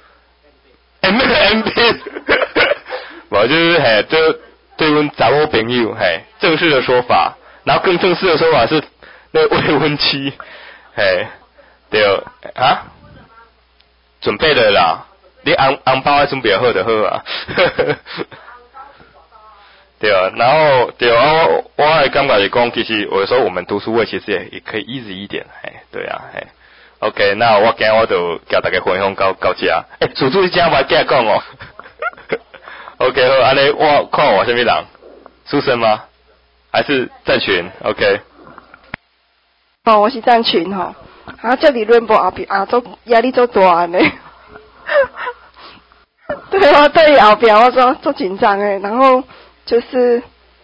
，MP， 我就是对阮查某朋友正式的说法，然后更正式的说法是那未婚妻，对啊，准备了啦，你红包还准备好就好啊，对啊，然后对啊，我还感觉是讲，其实有的时候我们读书会其实也可以 easy 一点，对啊，OK， 那我今日我就叫大家分享到这。叔叔你今日我今日讲哦，OK， 好，安尼我看我什么人，书生吗？还是战群 ？OK， 我是战群吼，这理论部后壁做压力做大呢。对，我对后壁我做紧张诶，然后就是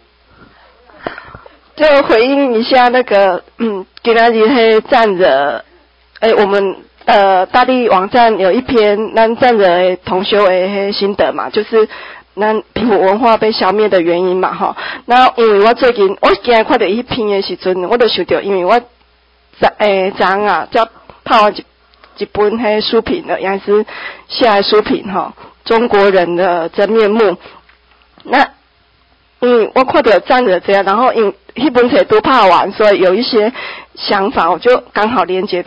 就回应一下那个今仔日迄战者，我们大地网站有一篇咱战者的同学的迄心得嘛，就是咱皮肤文化被消灭的原因嘛吼。然后因为我最近我今日看到迄篇的时阵，我就想到，因为我昨啊才拍完一本迄书评的，也是写的书评吼，中国人的真面目。那因为我看到战者这样，然后因为迄本册都拍完，所以有一些想法，我就刚好连接到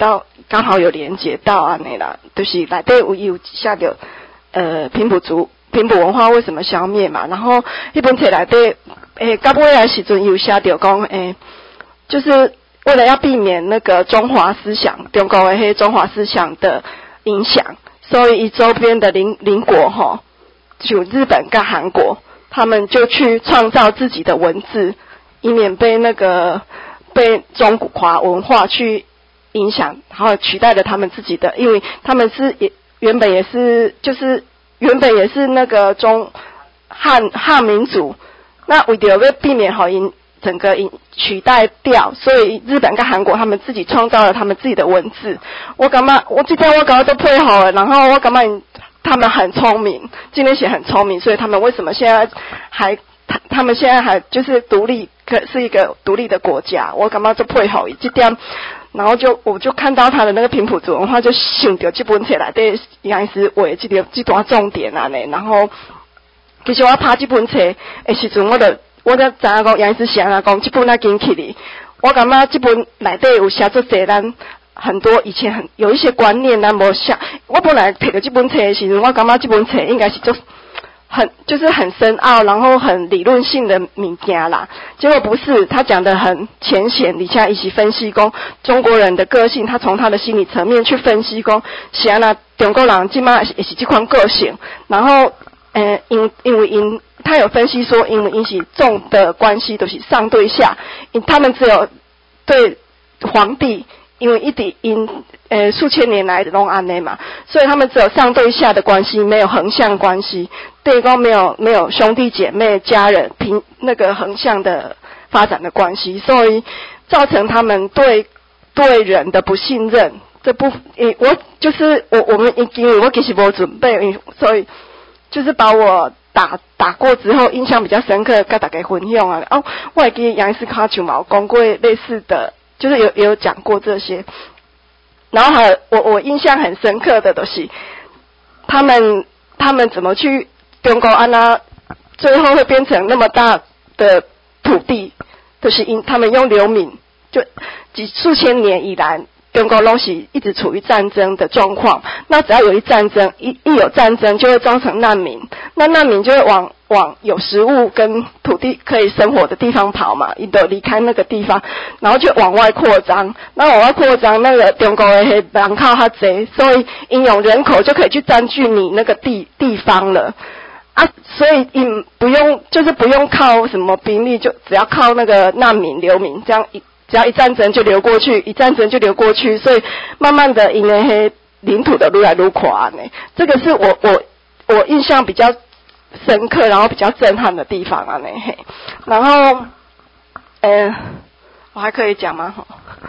刚好有连接到安尼啦，就是内底有写着平埔文化为什么消灭嘛，然后迄本册内底到尾的时阵有写着讲就是为了要避免那个中华思想中国的迄中华思想的影响，所以周边的邻国吼，就日本跟韩国，他们就去创造自己的文字，以免被中华文化去影响，然后取代了他们自己的，因为他们原本也是那个汉民族，那为了要避免好整个取代掉，所以日本跟韩国他们自己创造了他们自己的文字。我感觉我这点我感觉都配合了，然后我感觉他们很聪明，今天写很聪明，所以他们为什么现在他们现在还就是独立，是一个独立的国家，我感觉都配合这点。然后我就看到他的那个平埔族文化，就想到这本册内底杨医师画这段重点啊呢。然后其实我拍这本册的时阵，我就知影讲杨医师想啊讲这本引起哩，我感觉这本内底有写出侪咱很多以前有一些观念咱无写。我本来摕到这本册的时阵，我感觉这本册应该是就是很深奥，然后很理论性的物件啦。结果不是，他讲得很浅显，底下一起分析说中国人的个性，他从他的心理层面去分析说，是安那中国人现在也是这款个性。然后因为他有分析说，因为因是众的关系都是上对下，他们只有对皇帝。因为数千年来都安内嘛，所以他们只有上对下的关系，没有横向关系。对方没有兄弟姐妹家人那个横向的发展的关系，所以造成他们对人的不信任。我们因为我其实没准备，所以就是把我打过之后印象比较深刻，跟大家分享啊。我还记得杨医师卡丘嘛，讲过类似的。就是有讲过这些，然后还有我印象很深刻的都是他们怎么去中国安那最后会变成那么大的土地，就是他们用流民，就数千年以来中国都是一直处于战争的状况，那只要有战争一有战争就会造成难民，那难民就会往有食物跟土地可以生活的地方跑嘛，你都离开那个地方，然后就往外扩张，那往外扩张，那个中国的人口较多，所以因用人口就可以去占据你那个地方了啊，所以不用靠什么兵力，就只要靠那个难民流民，这样只要一战争就流过去，所以慢慢的因为黑领土的愈来愈宽呢，这个是我印象比较深刻，然后比较震撼的地方啊呢嘿。然后我还可以讲吗？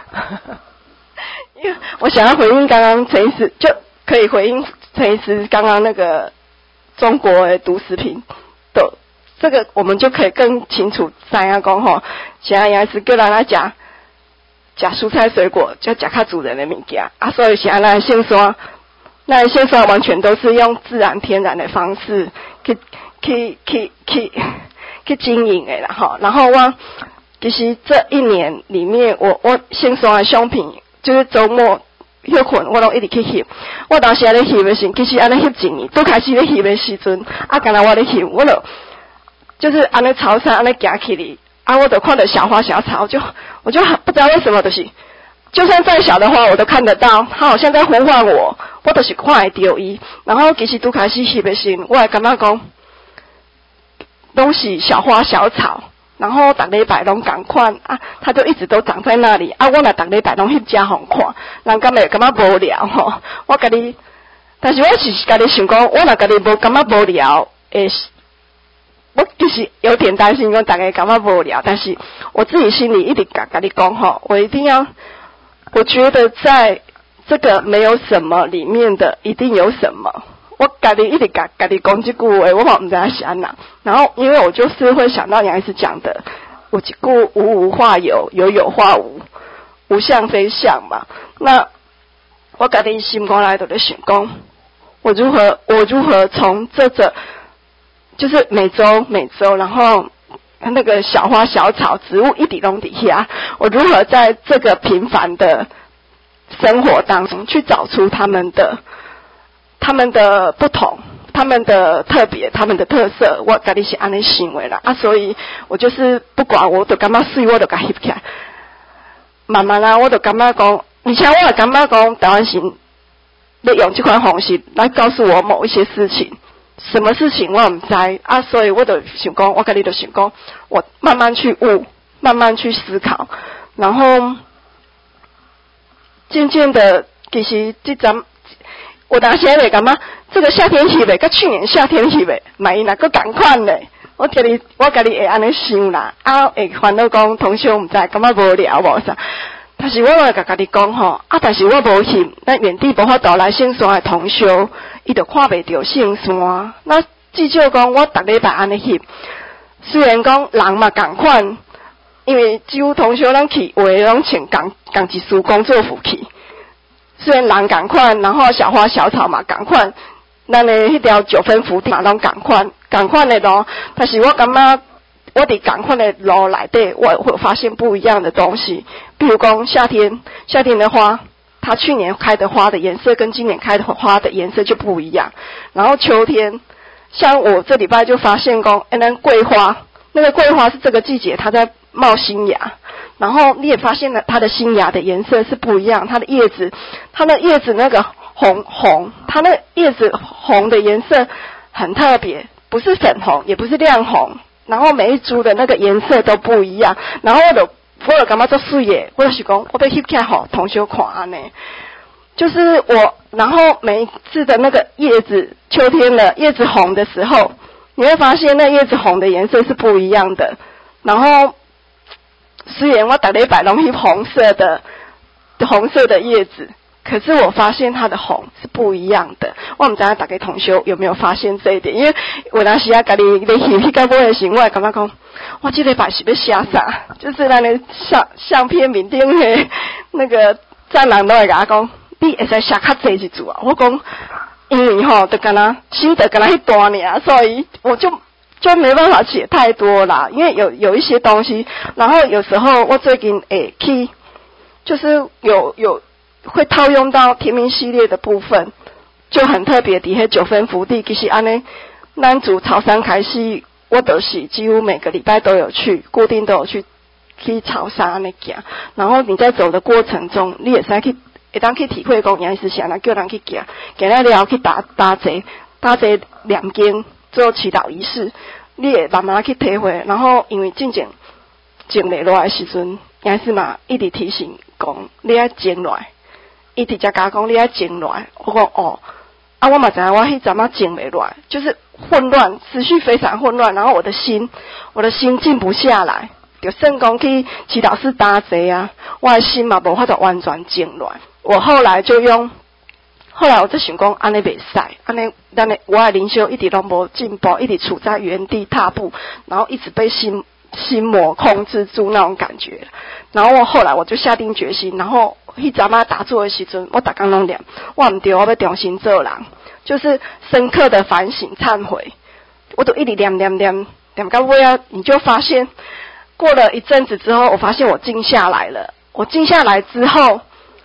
因为我想要回应刚刚陈医师，就可以回应陈医师刚刚那个中国的毒食品的这个，我们就可以更清楚知影讲吼，现在也是叫人来吃蔬菜水果，就吃较自然的物件啊，所以现在那线刷完全都是用自然天然的方式去经营的啦吼。然后我其实这一年里面，我线刷的商品就是周末休困，我都一直去翕。我当时咧翕的时，其实安尼翕一年，都开始咧翕的时阵，刚才我咧翕，我就是安尼潮汕安尼行起哩。我都看到小花小草，我就不知道为什么，就算再小的花我都看得到，它好像在呼唤我就是看会到伊。然后其实都开始翕的时，我也感觉讲都是小花小草，然后每礼拜拢同款它就一直都长在那里我若每礼拜拢翕遮互看，人感觉无聊吼。但是我是家己想讲，我若家己无感觉无聊我就是有点担心说大家感觉无聊，但是我自己心里一直跟你讲吼，我觉得在这个没有什么里面的一定有什么。我家己一直跟你讲这句话，我嘛不知道是安怎。然后因为我就是会想到杨医师讲的，有一句无无化有，有有化无，无相非相嘛。那我家己心肝内就在想讲，我如何从这就是每周，然后那个小花小草植物一滴拢底下，我如何在这个平凡的生活当中去找出他们的不同，他们的特别，他们的特色，我家己是安尼想的啦。所以我就是不管，我都感觉水，我都甲翕起来。慢慢啦，我就感觉讲，而且我也感觉讲，台湾神要用这款方式来告诉我某一些事情，什么事情我唔知所以我就想讲，我家己就想讲，我慢慢去悟，慢慢去思考，然后渐渐的，其实我当时也感觉这个夏天翕的，跟去年夏天翕的，买哪个同款嘞？我家己会安尼想啦，会烦恼讲同学唔知，感觉无聊无啥。但是我会甲家己讲吼，但是我无翕，咱原地无法度来圣山的同学，伊就看袂着圣山。那至少讲我逐礼拜安尼翕，虽然讲人嘛同款，因为几乎同学咱去，有的拢穿同一束工作服去。虽然人同款，然后小花小草嘛同款，咱的迄条9分福地嘛拢同款的路，但是我感觉我伫同款的路内底，我会发现不一样的东西。比如讲夏天的花，它去年开的花的颜色跟今年开的花的颜色就不一样。然后秋天，像我这礼拜就发现讲，那桂花，那个桂花是这个季节它在冒新芽。然后你也发现了它的新芽的颜色是不一样，它的叶子那个红，它那个叶子红的颜色很特别，不是粉红，也不是亮红，然后每一株的那个颜色都不一样。然后我就感觉做水的，我就是讲，我要翕起来给同学看安尼。就是然后每一次的那个叶子，秋天的叶子红的时候，你会发现那叶子红的颜色是不一样的。然后虽然我逐礼拜拢翕红色的叶子，可是我发现它的红是不一样的。我唔知道大家同学有没有发现这一点？因为有当时家己咧翕到尾的时候，我会感觉讲，我这礼拜是要写啥？就是咱的相片面顶的那个站人都会甲我讲，你会使写较济一组啊？我讲，因为就敢若心得敢若迄段尔，所以我就没办法写太多啦，因为有一些东西，然后有时候我最近去，就是有会套用到甜蜜系列的部分，就很特别的迄9分福地，其实安尼，咱自草山开始，我都是几乎每个礼拜都有去，固定都有去草山安尼行，然后你在走的过程中，你也会当去体会讲，原来是啥人叫人去行了去打坐2间。做祈祷仪式，你会慢慢去体会。然后因为静下来的时阵，也是嘛一直提醒讲，你要静下来，一直在讲你要静下来。我讲我嘛知道我迄阵仔静不下来，就是混乱，思绪非常混乱，然后我的心静不下来，就算讲去祈祷室打坐啊，我的心嘛无法度完全静下来。我后来我就想讲，安尼袂使，安尼我的灵修一直都无进步，一直处在原地踏步，然后一直被心魔控制住那种感觉。然后后来我就下定决心，然后迄阵仔打坐的时阵，我逐工拢念，我唔对，我要重新做人，就是深刻的反省忏悔。我都一直念到尾啊，你就发现过了一阵子之后，我发现我静下来了。我静下来之后。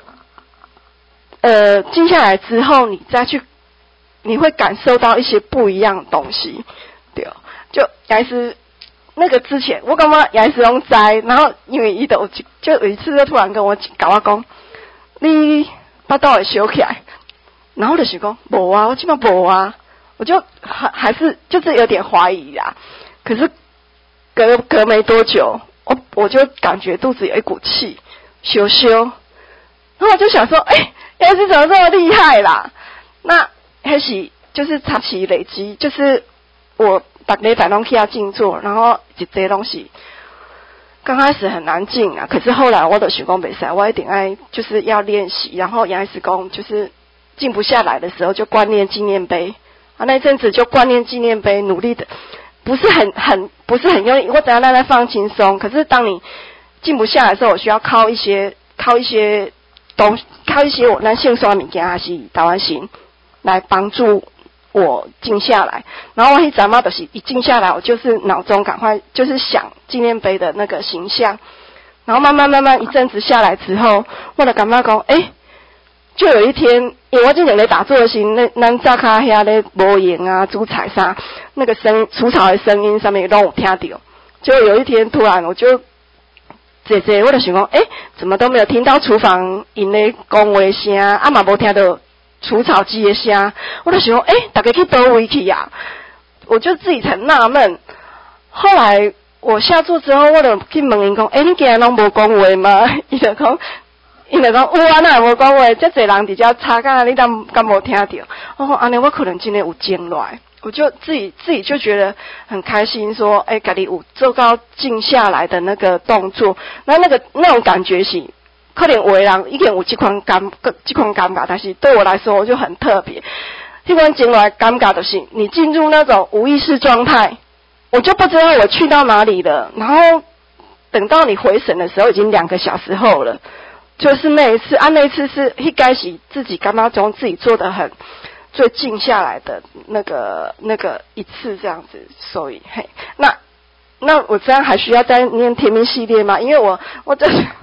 你再去，你会感受到一些不一样的东西，对，就也是那个之前，我感觉也是拢知，然后因为就有一次就突然跟我讲，你巴肚会烧起来，然后就是讲无啊，我基本无啊，我就还是就是有点怀疑啦。可是隔没多久，我就感觉肚子有一股气，羞，然后我就想说，原来是怎么这么厉害啦？那还是就是长期累积，就是我每礼拜拢去要静坐，然后这些东西刚开始很难静啊，可是后来我的想讲袂使，我一定爱就是要练习，然后原来是讲就是静不下来的时候就观念纪念碑啊，那一阵子就观念纪念碑，努力的不是很用力，我等下让它放轻松，可是当你静不下来的时候，我需要靠一些我咱线上的物件还是台湾神来帮助我静下来。然后我迄阵仔就是一静下来，我就是脑中赶快就是想纪念碑的那个形象。然后慢慢一阵子下来之后，我就感觉讲， 就有一天，因为我之前咧打坐的时候，咱早卡遐咧磨盐啊、煮菜啥，那个除草的声音上面都有听到。就有一天突然我就坐，我就想讲，怎么都没有听到厨房因咧讲话声，啊嘛无听到除草机的声，我就想讲，大家去倒位去啊？我就自己很纳闷。后来我下座之后，我就去问因讲，你今日拢无讲话吗？伊就讲，有啊，哪会无讲话？遮侪人伫遮吵架，你敢无听到？我讲安尼，我可能真的有静落来。我就自己就觉得很开心，说，家己有做到静下来的那个动作，那种感觉是，可能有的人已经有这款感觉，但是对我来说，我就很特别。这款静来感觉就是，你进入那种无意识状态，我就不知道我去到哪里了，然后等到你回神的时候，已经2个小时后了。就是那一次啊，那一次是一开始自己刚刚从自己做的很最静下来的那个一次这样子，所以那我这样还需要再念天命系列吗？因为我这71，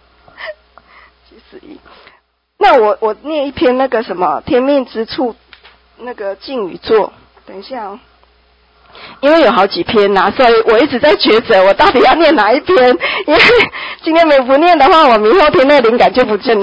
那我念一篇那个什么天命之处那个静语座，等一下哦。因为有好几篇呐，所以我一直在抉择我到底要念哪一篇，因为今天不念的话，我明后天那个灵感就不见了。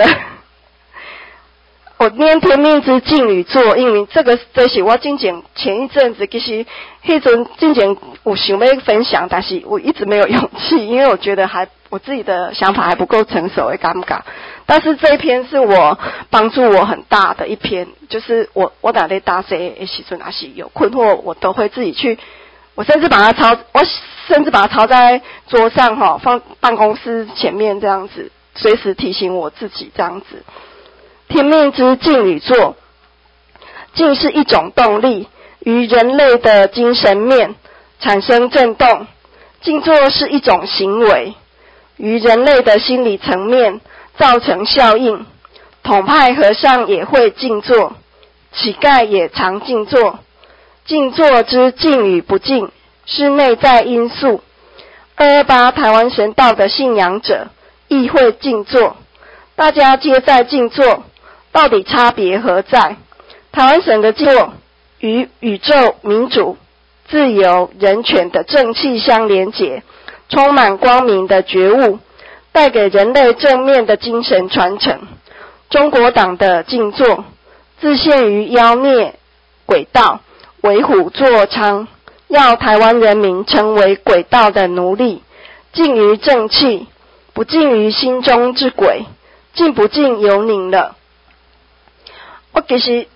我念天命之静语座，因为这是我前一阵子其实迄阵之前有想要分享，但是我一直没有勇气，因为我觉得我自己的想法还不够成熟的尴尬。但是这一篇是我帮助我很大的一篇，就是我打咧打坐的时阵，还是有困惑，我都会自己去，我甚至把它抄在桌上放办公室前面这样子，随时提醒我自己这样子。天命之静语座，静是一种动力，于人类的精神面产生震动。静坐是一种行为，于人类的心理层面造成效应。统派和尚也会静坐，乞丐也常静坐。静坐之静与不静是内在因素。228台湾神道的信仰者亦会静坐，大家皆在静坐，到底差别何在？台湾神的静坐与宇宙民主、自由、人权的正气相连结，充满光明的觉悟，带给人类正面的精神传承。中国党的静坐自陷于妖孽鬼道，为虎作伥，要台湾人民成为鬼道的奴隶。静于正气，不静于心中之鬼，静不静由您了。我其实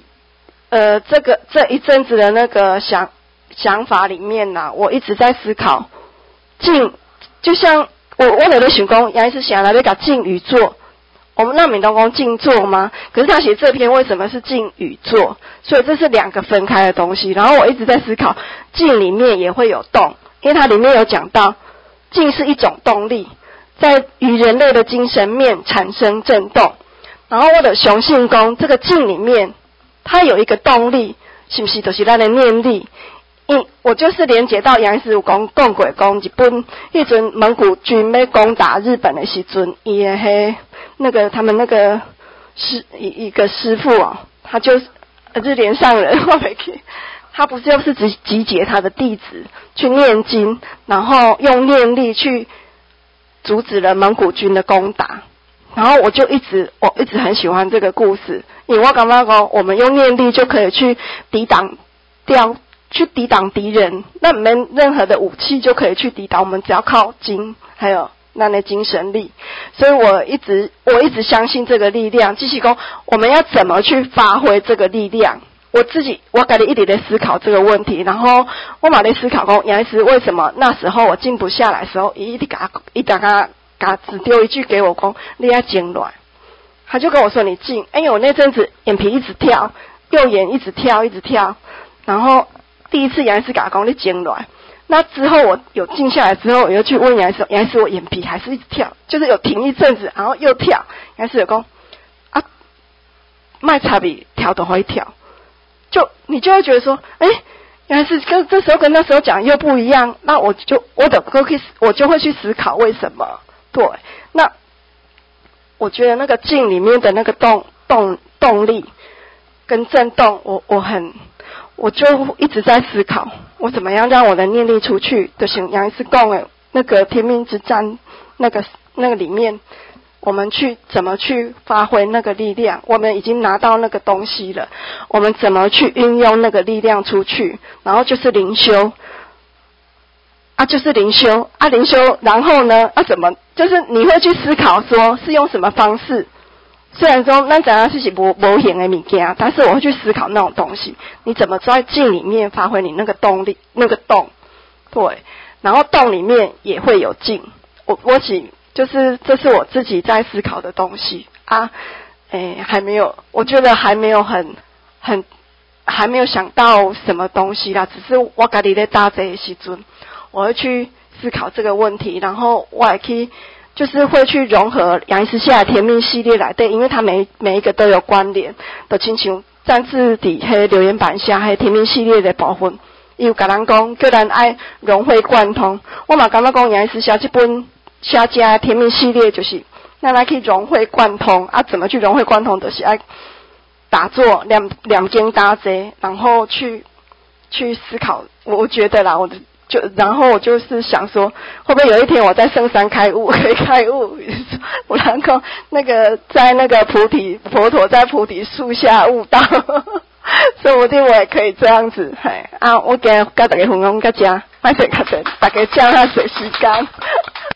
这一阵子的那个想法里面啊，我一直在思考静，就像我在想讲，原来是想来要把静语坐，我们那闽东讲静坐吗？可是他写这篇为什么是静语坐？所以这是2个分开的东西。然后我一直在思考，静里面也会有动，因为它里面有讲到，静是一种动力，在于人类的精神面产生震动。然后我的相信讲，这个静里面它有一个动力，是不是就是咱的念力？我就是连接到杨师傅讲过讲日本迄阵蒙古军要攻打日本的时阵，伊的他们那个一个师傅他就是日莲上人，我没去，他不是就是集结他的弟子去念经，然后用念力去阻止了蒙古军的攻打。然后我一直很喜欢这个故事，因为我感觉讲我们用念力就可以去抵挡敌人，那没任何的武器就可以去抵挡，我们只要靠精还有那精神力。所以我一直相信这个力量，继续说我们要怎么去发挥这个力量。我自己一直在思考这个问题，然后我嘛在思考说原来是为什么那时候我静不下来的时候，一直只丢一句给我说你要静下来，他就跟我说你静，因为我那阵子眼皮一直跳，右眼一直跳，然后第一次杨医师跟我说你静下来，那之后我有静下来之后，我又去问杨医师我眼皮还是一直跳，就是有停一阵子，然后又跳，杨医师有说卖差比跳都会跳，你就会觉得说原来是这时候跟那时候讲又不一样，那我就会去思考为什么。对，那我觉得那个静里面的那个动动力跟震动，我就一直在思考，我怎么样让我的念力出去，就像杨医师讲的那个天命之战那个里面，我们怎么去发挥那个力量？我们已经拿到那个东西了，我们怎么去运用那个力量出去？然后就是灵修就是灵修灵修，然后呢怎么？就是你会去思考说是用什么方式？虽然说那怎样是无形的物件，但是我会去思考那种东西，你怎么在静里面发挥你那个动力，那个动，对，然后动里面也会有静。就是这是我自己在思考的东西还没有，我觉得还没有还没有想到什么东西啦，只是我自己在打坐的时阵，我会去思考这个问题，然后我也可以就是会去融合杨医师下的天命系列来对，因为它每一个都有关联，就亲像战士伫迄留言板下迄天命系列的部分，伊有甲咱讲叫咱爱融会贯通，我嘛感觉讲杨医师写这本写这的天命系列就是咱来去融会贯通怎么去融会贯通，就是爱打坐两间打坐，然后去思考，我觉得啦，然后我就是想说，会不会有一天我在圣山开悟，可以开悟？我然后那个在那个佛陀在菩提树下悟道，说不定我也可以这样子。我今日跟大家分享到这，拜托大家请下水时间。